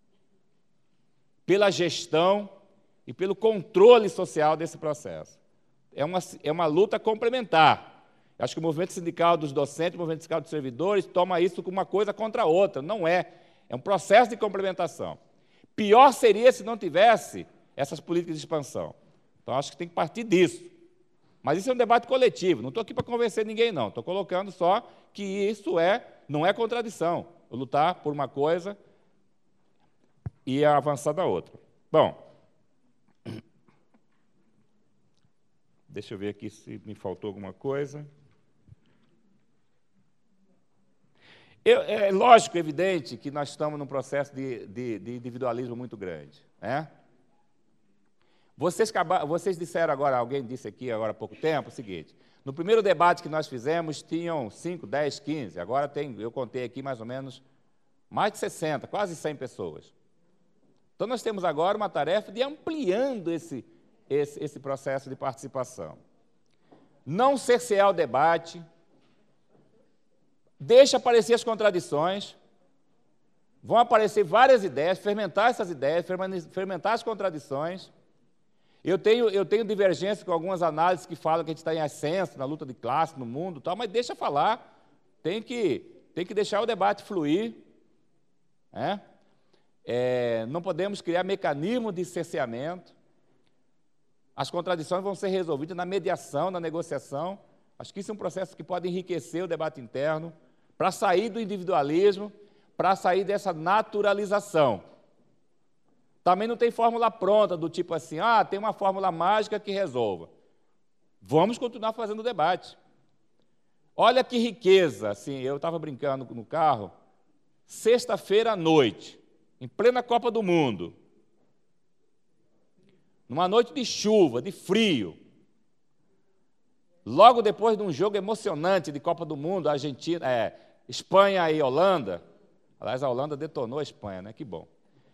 G: pela gestão e pelo controle social desse processo. É uma luta complementar. Acho que o movimento sindical dos docentes, o movimento sindical dos servidores, toma isso como uma coisa contra a outra. Não é. É um processo de complementação. Pior seria se não tivesse essas políticas de expansão. Então, acho que tem que partir disso. Mas isso é um debate coletivo. Não estou aqui para convencer ninguém, não. Estou colocando só que isso não é contradição. Lutar por uma coisa e avançar da outra. Bom, deixa eu ver aqui se me faltou alguma coisa. É lógico, evidente, que nós estamos num processo de individualismo muito grande, né? Vocês disseram agora, alguém disse aqui agora há pouco tempo, o seguinte: no primeiro debate que nós fizemos, tinham 5, 10, 15, agora eu contei aqui mais ou menos mais de 60, quase 100 pessoas. Então, nós temos agora uma tarefa de ampliando esse processo de participação. Não cercear o debate, deixa aparecer as contradições, vão aparecer várias ideias, fermentar essas ideias, fermentar as contradições. Eu tenho divergência com algumas análises que falam que a gente está em ascenso na luta de classe no mundo, tal, mas deixa falar, tem que deixar o debate fluir, né? Não podemos criar mecanismo de cerceamento. As contradições vão ser resolvidas na mediação, na negociação. Acho que isso é um processo que pode enriquecer o debate interno, para sair do individualismo, para sair dessa naturalização. Também não tem fórmula pronta, do tipo assim, tem uma fórmula mágica que resolva. Vamos continuar fazendo o debate. Olha que riqueza, assim, eu estava brincando no carro, sexta-feira à noite, em plena Copa do Mundo, numa noite de chuva, de frio, logo depois de um jogo emocionante de Copa do Mundo, Argentina, Espanha e Holanda. Aliás, a Holanda detonou a Espanha, né? Que bom.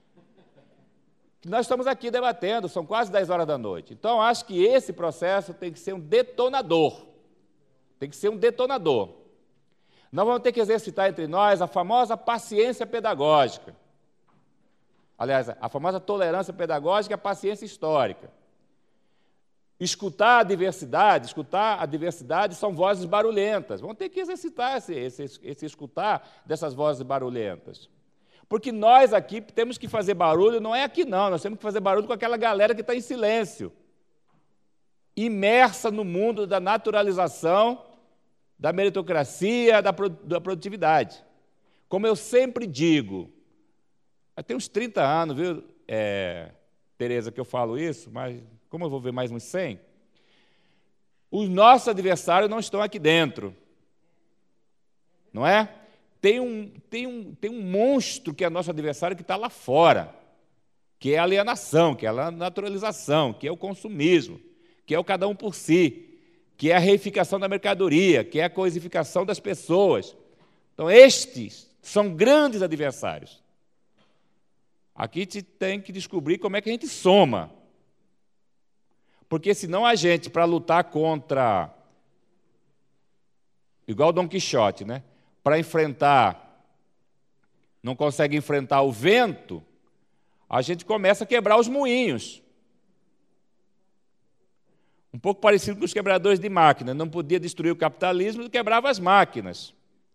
G: Nós estamos aqui debatendo, são quase 10 horas da noite. Então, acho que esse processo tem que ser um detonador. Tem que ser um detonador. Nós vamos ter que exercitar entre nós a famosa paciência pedagógica. Aliás, a famosa tolerância pedagógica e a paciência histórica. Escutar a diversidade são vozes barulhentas. Vamos ter que exercitar esse escutar dessas vozes barulhentas. Porque nós aqui temos que fazer barulho, não é aqui não, nós temos que fazer barulho com aquela galera que está em silêncio, imersa no mundo da naturalização, da meritocracia, da produtividade. Como eu sempre digo, tem uns 30 anos, viu, Tereza, que eu falo isso, mas como eu vou ver mais uns 100, os nossos adversários não estão aqui dentro, não é? Tem um monstro que é nosso adversário que está lá fora, que é a alienação, que é a naturalização, que é o consumismo, que é o cada um por si, que é a reificação da mercadoria, que é a coisificação das pessoas. Então, estes são grandes adversários. Aqui a gente tem que descobrir como é que a gente soma. Porque senão a gente, para lutar contra, igual Dom Quixote, né? Para enfrentar, não consegue enfrentar o vento, a gente começa a quebrar os moinhos. Um pouco parecido com os quebradores de máquina. Não podia destruir o capitalismo e quebrava as máquinas.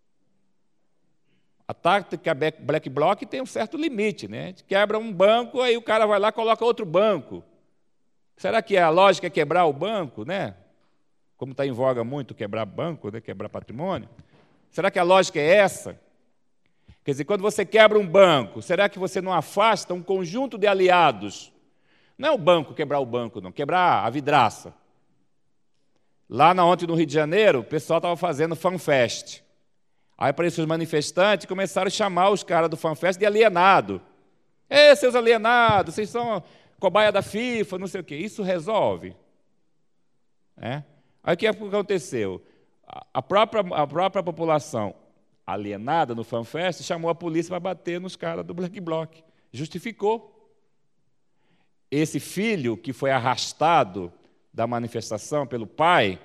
G: A tática Black Bloc tem um certo limite, né? A gente quebra um banco, aí o cara vai lá e coloca outro banco. Será que a lógica é quebrar o banco, né? Como está em voga muito quebrar banco, né? Quebrar patrimônio. Será que a lógica é essa? Quer dizer, quando você quebra um banco, será que você não afasta um conjunto de aliados? Não é o banco quebrar o banco, não. Quebrar a vidraça. Lá ontem no Rio de Janeiro, o pessoal estava fazendo fanfest. Aí apareceram os manifestantes e começaram a chamar os caras do fanfest de alienado. Ei, seus alienados, vocês são cobaia da FIFA, não sei o quê. Isso resolve? Aí o que aconteceu? A própria população alienada no fanfest chamou a polícia para bater nos caras do Black Bloc. Justificou. Esse filho que foi arrastado da manifestação pelo pai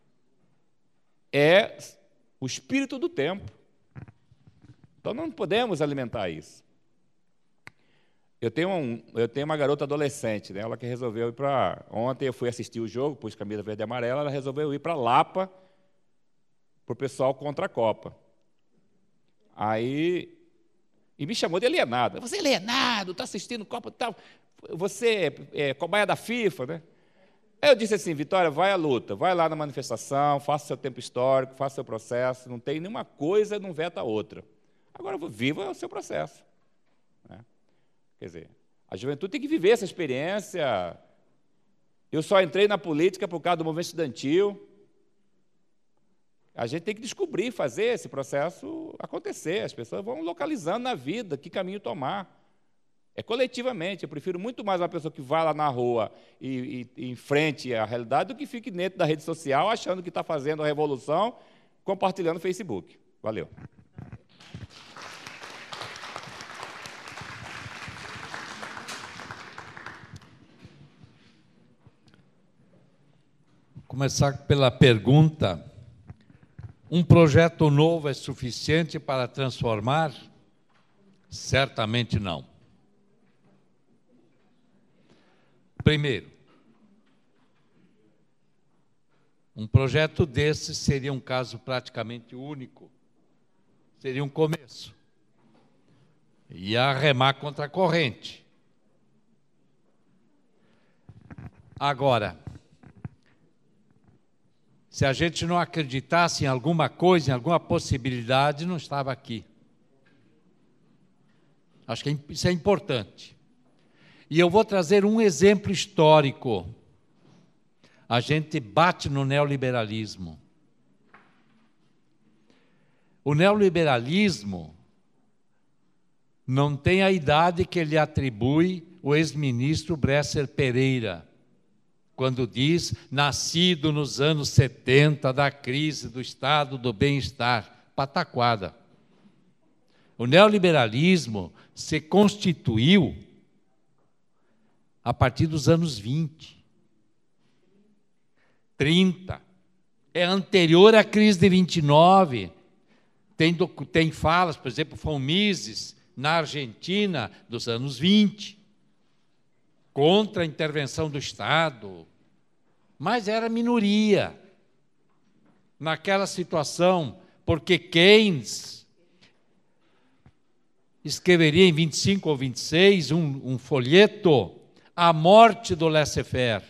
G: é o espírito do tempo. Então não podemos alimentar isso. Eu tenho uma garota adolescente, né? Ela que resolveu ir para... Ontem eu fui assistir o jogo, pus camisa verde e amarela, ela resolveu ir para Lapa para o pessoal contra a Copa. Aí... E me chamou de alienado. Você é alienado, está assistindo Copa e tal. Você é cobaia da FIFA, né? Aí eu disse assim, Vitória, vai à luta, vai lá na manifestação, faça seu tempo histórico, faça seu processo, não tem nenhuma coisa, não veta a outra. Agora, viva o seu processo. Né? Quer dizer, a juventude tem que viver essa experiência. Eu só entrei na política por causa do movimento estudantil. A gente tem que descobrir, fazer esse processo acontecer. As pessoas vão localizando na vida que caminho tomar. É coletivamente. Eu prefiro muito mais uma pessoa que vai lá na rua e enfrente a realidade do que fique dentro da rede social achando que está fazendo a revolução, compartilhando no Facebook. Valeu.
H: Vou começar pela pergunta. Um projeto novo é suficiente para transformar? Certamente não. Primeiro, um projeto desse seria um caso praticamente único. Seria um começo. Ia remar contra a corrente. Agora, se a gente não acreditasse em alguma coisa, em alguma possibilidade, não estava aqui. Acho que isso é importante. E eu vou trazer um exemplo histórico. A gente bate no neoliberalismo. O neoliberalismo não tem a idade que ele atribui o ex-ministro Bresser Pereira. quando diz, nascido nos anos 70 da crise do estado do bem-estar, pataquada. O neoliberalismo se constituiu a partir dos anos 20, 30. É anterior à crise de 29. Tem falas, por exemplo, von Mises, na Argentina, dos anos 20, contra a intervenção do Estado. Mas era minoria naquela situação, porque Keynes escreveria em 25 ou 26 um folheto, A Morte do Laissez-faire.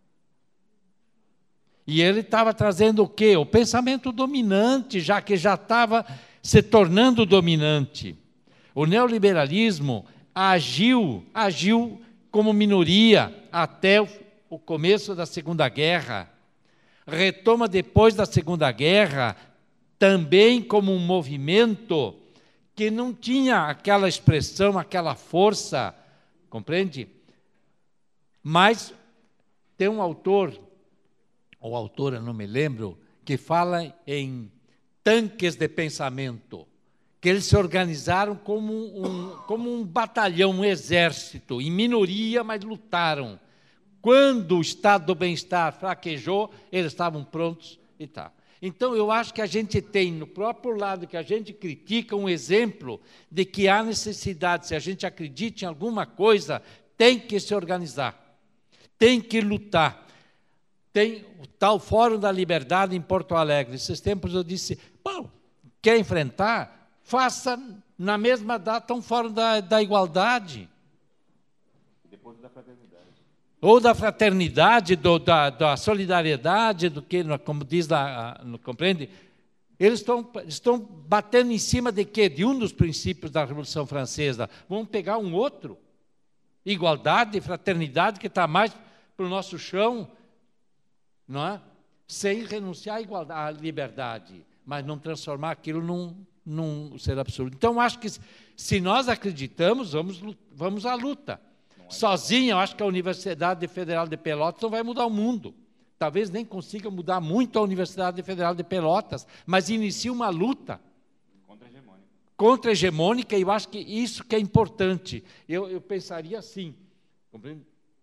H: E ele estava trazendo o quê? O pensamento dominante, já que já estava se tornando dominante. O neoliberalismo agiu como minoria até o começo da Segunda Guerra. Retoma depois da Segunda Guerra também como um movimento que não tinha aquela expressão, aquela força, compreende? Mas tem um autor, ou autora, não me lembro, que fala em tanques de pensamento, que eles se organizaram como um batalhão, um exército, em minoria, mas lutaram. Quando o estado do bem-estar fraquejou, eles estavam prontos e tal. Então, eu acho que a gente tem, no próprio lado que a gente critica, um exemplo de que há necessidade, se a gente acredita em alguma coisa, tem que se organizar, tem que lutar. Tem o tal Fórum da Liberdade em Porto Alegre. Esses tempos eu disse, bom, quer enfrentar? Faça na mesma data um Fórum da Igualdade.
G: Depois da fraternidade.
H: Ou da fraternidade, da solidariedade, do que, como diz lá, compreende? Eles estão batendo em cima de quê? De um dos princípios da Revolução Francesa. Vamos pegar um outro. Igualdade, fraternidade, que está mais para o nosso chão, não é? Sem renunciar à igualdade, à liberdade, mas não transformar aquilo num ser absurdo. Então, acho que se nós acreditamos, vamos à luta. Sozinha, eu acho que a Universidade Federal de Pelotas não vai mudar o mundo. Talvez nem consiga mudar muito a Universidade Federal de Pelotas, mas inicia uma luta contra-hegemônica, e eu acho que isso que é importante. Eu pensaria assim, compreende?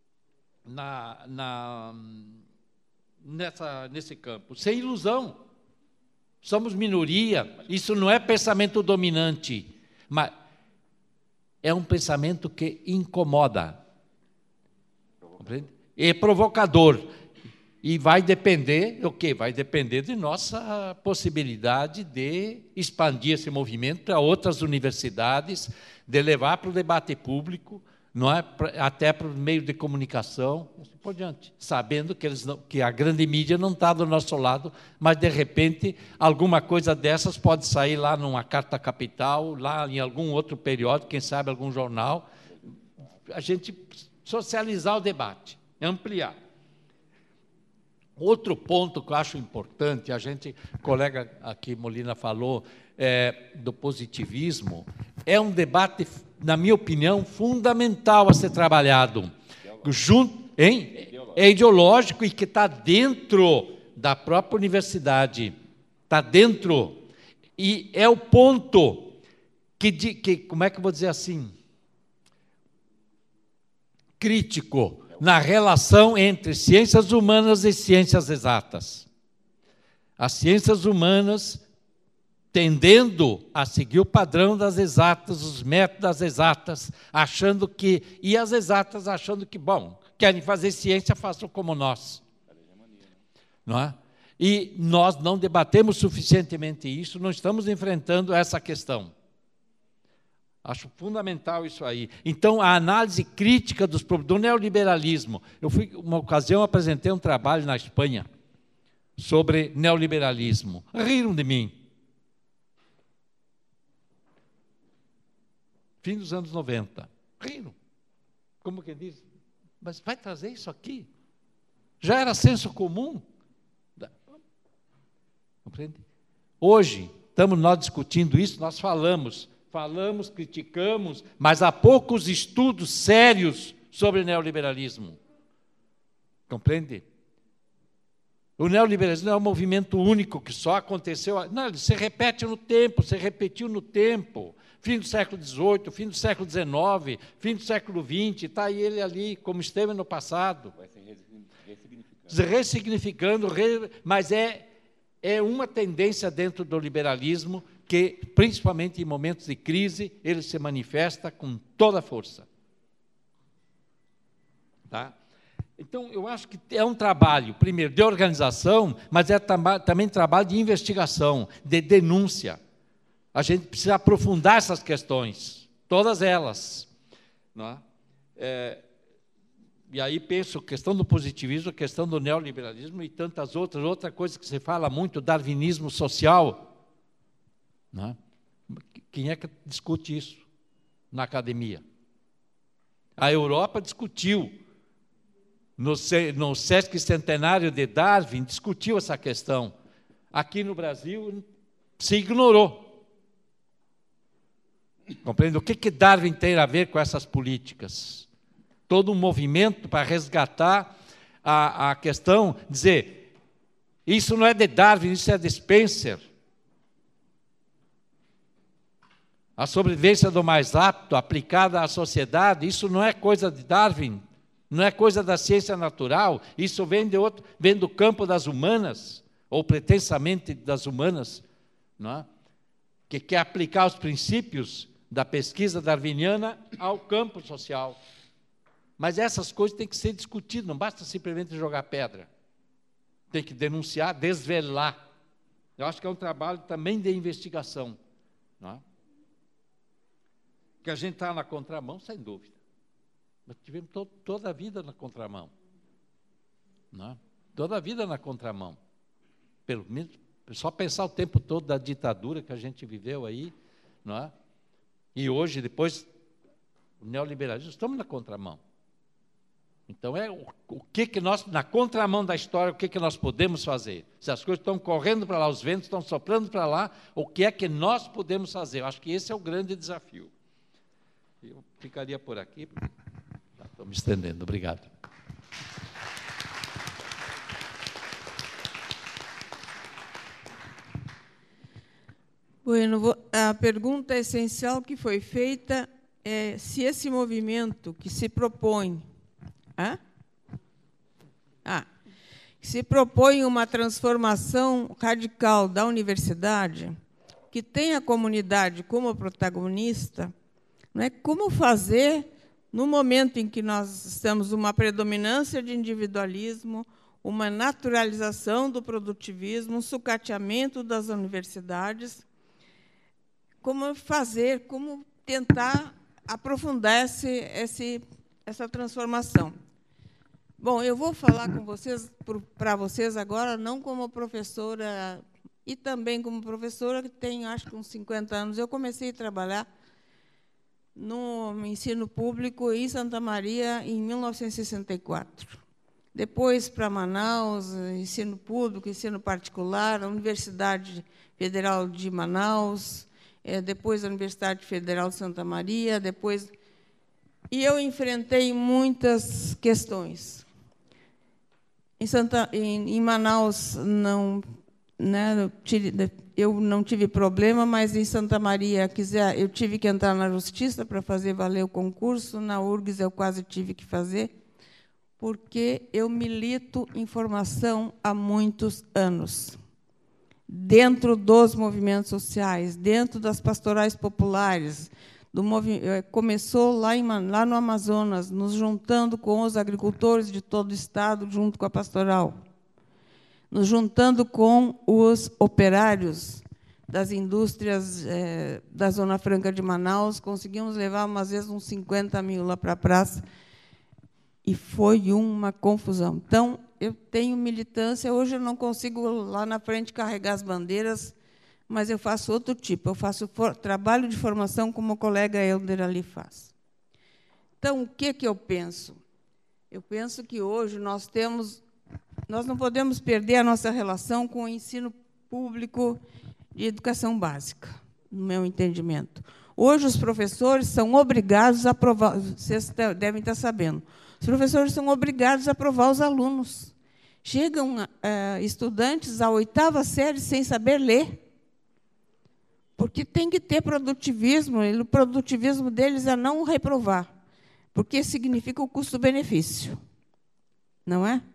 H: Nesse campo, sem ilusão. Somos minoria, isso não é pensamento dominante, mas é um pensamento que incomoda, compreende? É provocador, e vai depender, o quê? Vai depender de nossa possibilidade de expandir esse movimento para outras universidades, de levar para o debate público, não é? Até para o meio de comunicação, assim por diante, sabendo que a grande mídia não está do nosso lado, mas, de repente, alguma coisa dessas pode sair lá numa Carta Capital, lá em algum outro periódico, quem sabe algum jornal, a gente socializar o debate, ampliar. Outro ponto que eu acho importante, o colega aqui, Molina, falou, do positivismo, é um debate, na minha opinião, fundamental a ser trabalhado. É ideológico e que está dentro da própria universidade. Está dentro. E é o ponto que, como é que eu vou dizer assim? Crítico na relação entre ciências humanas e ciências exatas. As ciências humanas tendendo a seguir o padrão das exatas, os métodos das exatas, e as exatas achando que, bom, querem fazer ciência, façam como nós. Não é? E nós não debatemos suficientemente isso, não estamos enfrentando essa questão. Acho fundamental isso aí. Então, a análise crítica do neoliberalismo. Uma ocasião, apresentei um trabalho na Espanha sobre neoliberalismo. Riram de mim. Fim dos anos 90. Riram. Como quem diz, mas vai trazer isso aqui? Já era senso comum? Compreende? Hoje, estamos nós discutindo isso, nós falamos, criticamos, mas há poucos estudos sérios sobre neoliberalismo. Compreende? O neoliberalismo não é um movimento único que só aconteceu. Não, ele se repete no tempo, se repetiu no tempo. Fim do século XVIII, fim do século XIX, fim do século XX, está aí ele ali, como esteve no passado.
G: Vai se
H: Ressignificando, mas é uma tendência dentro do liberalismo que, principalmente em momentos de crise, ele se manifesta com toda a força. Tá? Então, eu acho que é um trabalho, primeiro, de organização, mas é também trabalho de investigação, de denúncia. A gente precisa aprofundar essas questões, todas elas. Não é? E aí penso a questão do positivismo, a questão do neoliberalismo e tantas outras. Outra coisa que se fala muito, darwinismo social. Não é? Quem é que discute isso na academia? A Europa discutiu. No Sesc Centenário de Darwin, discutiu essa questão. Aqui no Brasil, se ignorou. Compreende? O que Darwin tem a ver com essas políticas? Todo um movimento para resgatar a questão, dizer, isso não é de Darwin, isso é de Spencer. A sobrevivência do mais apto, aplicada à sociedade, isso não é coisa de Darwin, não é coisa da ciência natural, isso vem do campo das humanas, ou pretensamente das humanas, não é? Que quer aplicar os princípios da pesquisa darwiniana ao campo social. Mas essas coisas têm que ser discutidas, não basta simplesmente jogar pedra. Tem que denunciar, desvelar. Eu acho que é um trabalho também de investigação. Não é? Que a gente está na contramão, sem dúvida. Mas tivemos toda a vida na contramão. Não é? Toda a vida na contramão. Pelo menos, só pensar o tempo todo da ditadura que a gente viveu aí, não é? E hoje, depois, o neoliberalismo, estamos na contramão. Então, o que nós, na contramão da história, o que nós podemos fazer? Se as coisas estão correndo para lá, os ventos estão soprando para lá, o que é que nós podemos fazer? Eu acho que esse é o grande desafio. Eu ficaria por aqui. Já estou me estendendo. Obrigado.
I: Bueno, a pergunta essencial que foi feita é se esse movimento que se propõe, se propõe uma transformação radical da universidade, que tem a comunidade como protagonista, não é? Como fazer no momento em que nós estamos uma predominância de individualismo, uma naturalização do produtivismo, um sucateamento das universidades, como fazer, como tentar aprofundar essa transformação. Bom, eu vou falar com vocês, para vocês agora, não como professora, e também como professora que tenho, acho que uns 50 anos. Eu comecei a trabalhar no ensino público em Santa Maria em 1964. Depois, para Manaus, ensino público, ensino particular, a Universidade Federal de Manaus, depois a Universidade Federal de Santa Maria, depois... E eu enfrentei muitas questões. Em Manaus, não, né, eu não tive problema, mas em Santa Maria eu tive que entrar na justiça para fazer valer o concurso. Na URGS eu quase tive que fazer, porque eu milito em formação há muitos anos, dentro dos movimentos sociais, dentro das pastorais populares. Começou lá no Amazonas, nos juntando com os agricultores de todo o estado, junto com a pastoral, nos juntando com os operários das indústrias da Zona Franca de Manaus. Conseguimos levar, umas vezes, uns 50 mil lá para a praça, e foi uma confusão. Então, eu tenho militância. Hoje eu não consigo, lá na frente, carregar as bandeiras, mas eu faço outro tipo, eu faço trabalho de formação como o colega Helder ali faz. Então, o que eu penso? Eu penso que hoje nós não podemos perder a nossa relação com o ensino público de educação básica, no meu entendimento. Hoje, os professores são obrigados a aprovar, vocês devem estar sabendo, Os professores são obrigados a aprovar os alunos. Chegam estudantes à 8ª série sem saber ler, porque tem que ter produtivismo, e o produtivismo deles é não reprovar, porque significa o custo-benefício, não é?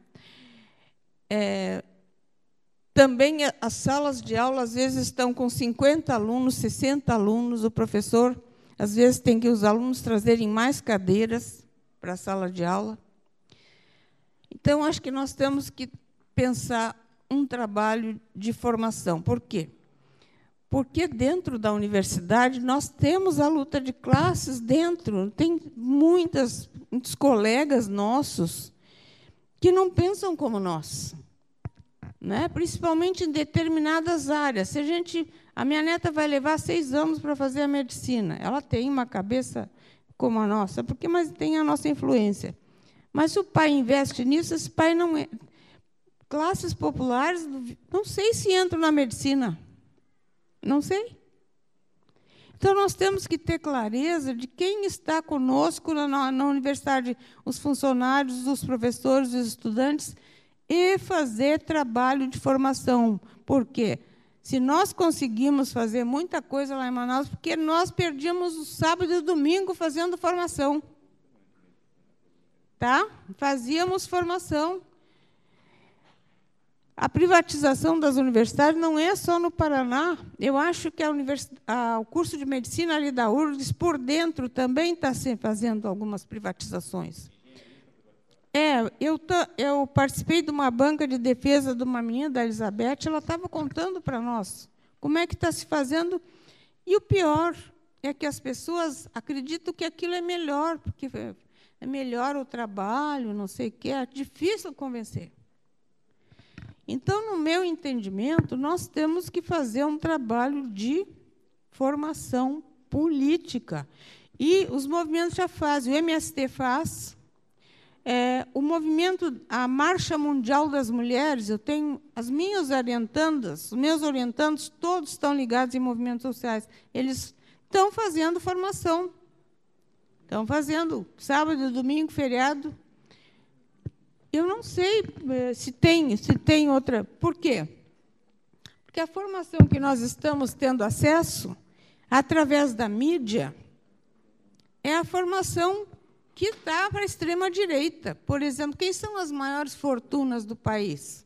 I: Também as salas de aula, às vezes, estão com 50 alunos, 60 alunos, o professor, às vezes, tem que os alunos trazerem mais cadeiras para a sala de aula. Então, acho que nós temos que pensar um trabalho de formação. Por quê? Porque dentro da universidade nós temos a luta de classes dentro. Tem muitos colegas nossos que não pensam como nós, né? Principalmente em determinadas áreas. A minha neta vai levar 6 anos para fazer a medicina. Ela tem uma cabeça como a nossa, mas tem a nossa influência. Mas se o pai investe nisso, esse pai não é. Classes populares, não sei se entram na medicina. Não sei. Então, nós temos que ter clareza de quem está conosco na universidade, os funcionários, os professores, os estudantes, e fazer trabalho de formação. Por quê? Se nós conseguimos fazer muita coisa lá em Manaus, porque nós perdíamos o sábado e o domingo fazendo formação. Tá? Fazíamos formação. A privatização das universidades não é só no Paraná. Eu acho que o curso de medicina ali da URGS, por dentro, também está fazendo algumas privatizações. Eu participei de uma banca de defesa de uma menina, da Elizabeth, ela estava contando para nós como é que está se fazendo. E o pior é que as pessoas acreditam que aquilo é melhor, porque é melhor o trabalho, não sei o quê. É difícil convencer. Então, no meu entendimento, nós temos que fazer um trabalho de formação política. E os movimentos já fazem. O MST faz. O movimento, a Marcha Mundial das Mulheres, eu tenho as minhas orientandas, os meus orientandos, todos estão ligados em movimentos sociais. Eles estão fazendo formação. Estão fazendo sábado, domingo, feriado. Eu não sei se tem outra. Por quê? Porque a formação que nós estamos tendo acesso, através da mídia, é a formação que está para a extrema-direita. Por exemplo, quem são as maiores fortunas do país?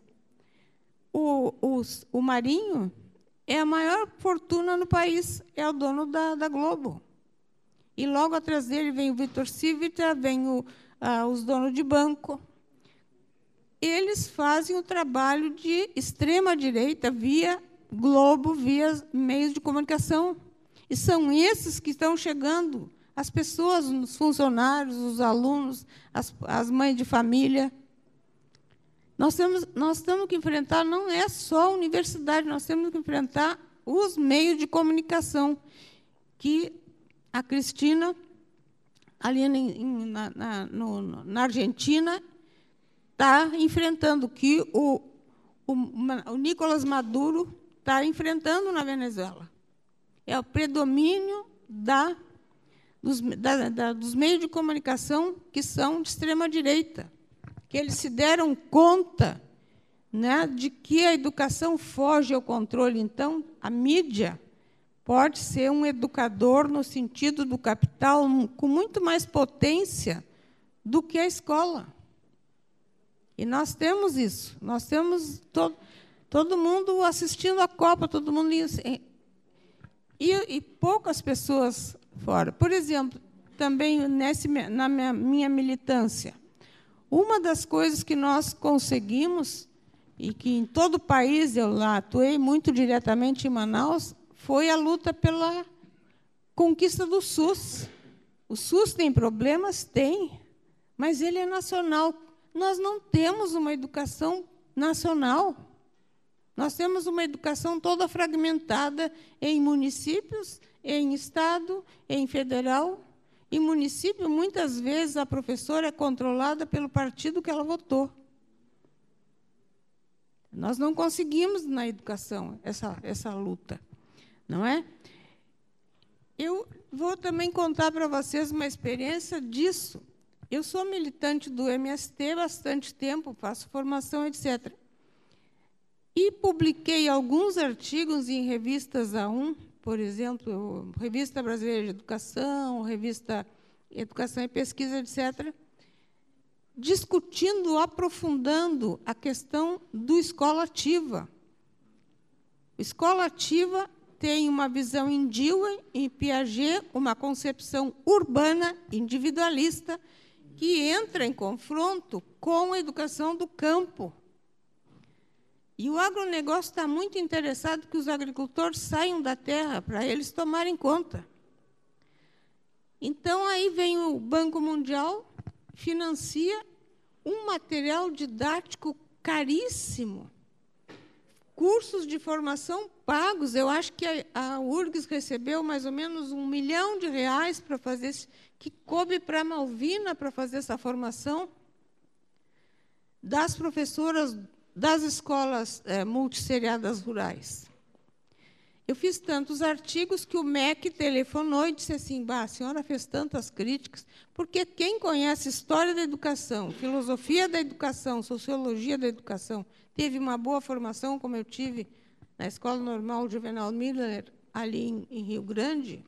I: O Marinho é a maior fortuna no país, é o dono da Globo. E logo atrás dele vem o Vitor Civita, vem os donos de banco. Eles fazem o trabalho de extrema-direita via Globo, via meios de comunicação. E são esses que estão chegando, as pessoas, os funcionários, os alunos, as mães de família. Nós temos que enfrentar, não é só a universidade, nós temos que enfrentar os meios de comunicação, que a Cristina, ali na Argentina, está enfrentando, que o Nicolás Maduro está enfrentando na Venezuela. É o predomínio dos meios de comunicação que são de extrema-direita, que eles se deram conta, né, de que a educação foge ao controle. Então, a mídia pode ser um educador no sentido do capital com muito mais potência do que a escola. E nós temos isso. Nós temos todo mundo assistindo a Copa, todo mundo e poucas pessoas fora. Por exemplo, também na minha militância, uma das coisas que nós conseguimos, e que em todo o país eu lá atuei muito diretamente em Manaus, foi a luta pela conquista do SUS. O SUS tem problemas? Tem, mas ele é nacional. Nós não temos uma educação nacional. Nós temos uma educação toda fragmentada em municípios, em estado, em federal. Em município, muitas vezes, a professora é controlada pelo partido que ela votou. Nós não conseguimos, na educação, essa luta, não é? Eu vou também contar para vocês uma experiência disso. Eu sou militante do MST há bastante tempo, faço formação, etc. E publiquei alguns artigos em revistas A1, por exemplo, Revista Brasileira de Educação, Revista Educação e Pesquisa, etc., discutindo, aprofundando a questão do escola ativa. Escola ativa tem uma visão em Dewey e Piaget, uma concepção urbana, individualista, que entra em confronto com a educação do campo. E o agronegócio está muito interessado que os agricultores saiam da terra para eles tomarem conta. Então, aí vem o Banco Mundial, financia um material didático caríssimo, cursos de formação pagos. Eu acho que a URGS recebeu mais ou menos R$ 1 milhão para fazer, que coube para a Malvina para fazer essa formação, das professoras das escolas multisseriadas rurais. Eu fiz tantos artigos que o MEC telefonou e disse assim: bah, a senhora fez tantas críticas, porque quem conhece história da educação, filosofia da educação, sociologia da educação, teve uma boa formação, como eu tive na Escola Normal Juvenal Miller, ali em Rio Grande,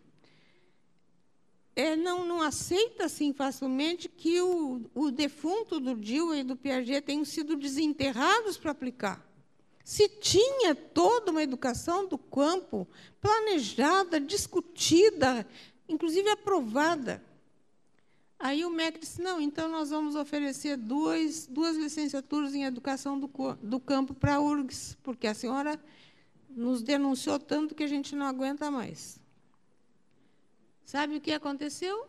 I: não aceita assim facilmente que o defunto do Dewey e do Piaget tenham sido desenterrados para aplicar. Se tinha toda uma educação do campo planejada, discutida, inclusive aprovada. Aí o MEC disse: não, então nós vamos oferecer duas licenciaturas em educação do campo para a URGS, porque a senhora nos denunciou tanto que a gente não aguenta mais. Sabe o que aconteceu?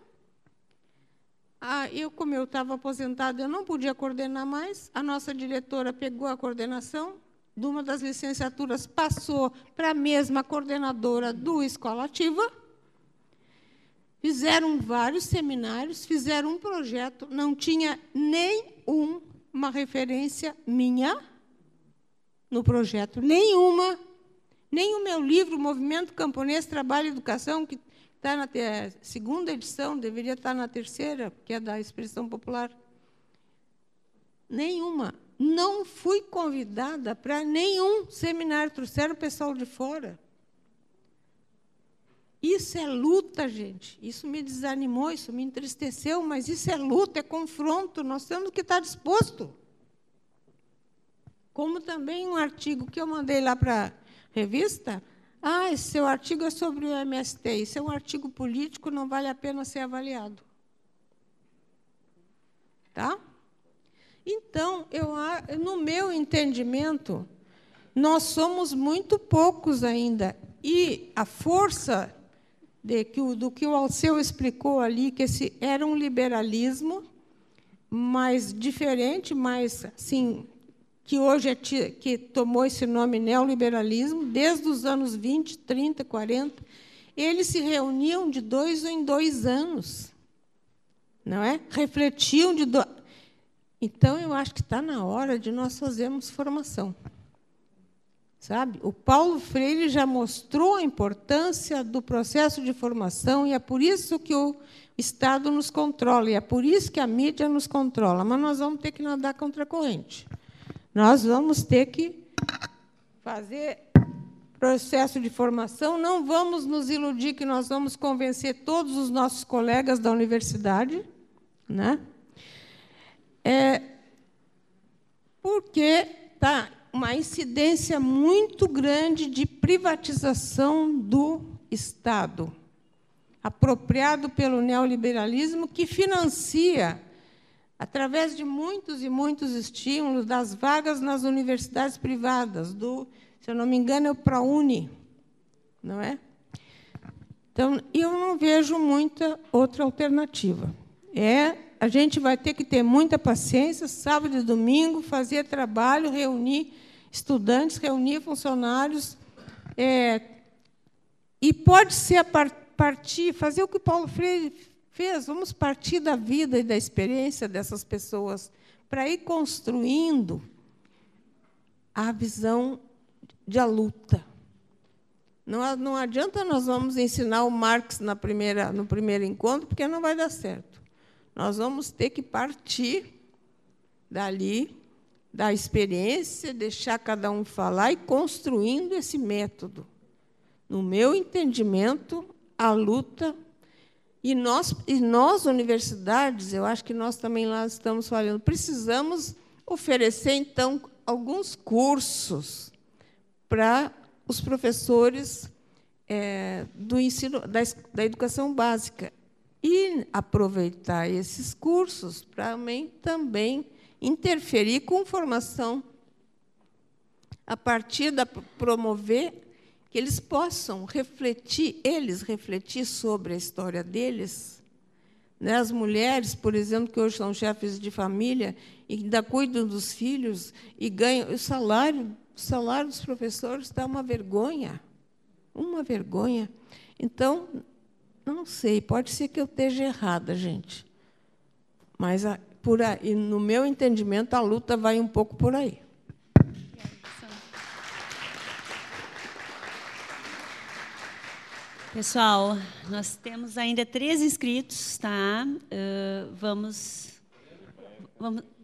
I: Como eu estava aposentada, eu não podia coordenar mais. A nossa diretora pegou a coordenação de uma das licenciaturas, passou para a mesma coordenadora do Escola Ativa. Fizeram vários seminários, fizeram um projeto, não tinha nenhuma referência minha no projeto, nenhuma. Nem o meu livro, Movimento Camponês, Trabalho e Educação, que está na segunda edição, deveria estar na terceira, que é da Expressão Popular. Nenhuma. Não fui convidada para nenhum seminário, trouxeram o pessoal de fora. Isso é luta, gente. Isso me desanimou, isso me entristeceu, mas isso é luta, é confronto, nós temos que estar disposto. Como também um artigo que eu mandei lá para a revista: esse seu artigo é sobre o MST, isso é um artigo político, não vale a pena ser avaliado. Tá? Então, no meu entendimento, nós somos muito poucos ainda. E a força do que o Alceu explicou ali, que esse era um liberalismo mais diferente, mais assim, que hoje que tomou esse nome neoliberalismo, desde os anos 20, 30, 40, eles se reuniam de 2 em 2 anos, não é? Refletiam de Então, eu acho que está na hora de nós fazermos formação. Sabe? O Paulo Freire já mostrou a importância do processo de formação, e é por isso que o Estado nos controla, e é por isso que a mídia nos controla. Mas nós vamos ter que nadar contra a corrente. Nós vamos ter que fazer processo de formação, não vamos nos iludir que nós vamos convencer todos os nossos colegas da universidade, né? Porque está uma incidência muito grande de privatização do Estado, apropriado pelo neoliberalismo, que financia, através de muitos e muitos estímulos, das vagas nas universidades privadas, se eu não me engano, é o ProUni, não é? Então, eu não vejo muita outra alternativa. A gente vai ter que ter muita paciência, sábado e domingo, fazer trabalho, reunir estudantes, reunir funcionários, e pode ser fazer o que o Paulo Freire fez, vamos partir da vida e da experiência dessas pessoas para ir construindo a visão da luta. Não adianta nós vamos ensinar o Marx no primeiro encontro, porque não vai dar certo. Nós vamos ter que partir dali, da experiência, deixar cada um falar e construindo esse método. No meu entendimento, a luta... E nós, universidades, eu acho que nós também lá estamos falando, precisamos oferecer, então, alguns cursos para os professores do ensino, da educação básica. E aproveitar esses cursos para também interferir com formação, a partir da promover que eles possam refletir sobre a história deles. Né? As mulheres, por exemplo, que hoje são chefes de família e ainda cuidam dos filhos e ganham o salário dos professores está uma vergonha. Uma vergonha. Então, não sei, pode ser que eu esteja errada, gente. Mas, por aí, no meu entendimento, a luta vai um pouco por aí.
A: Pessoal, nós temos ainda 3 inscritos, tá? Vamos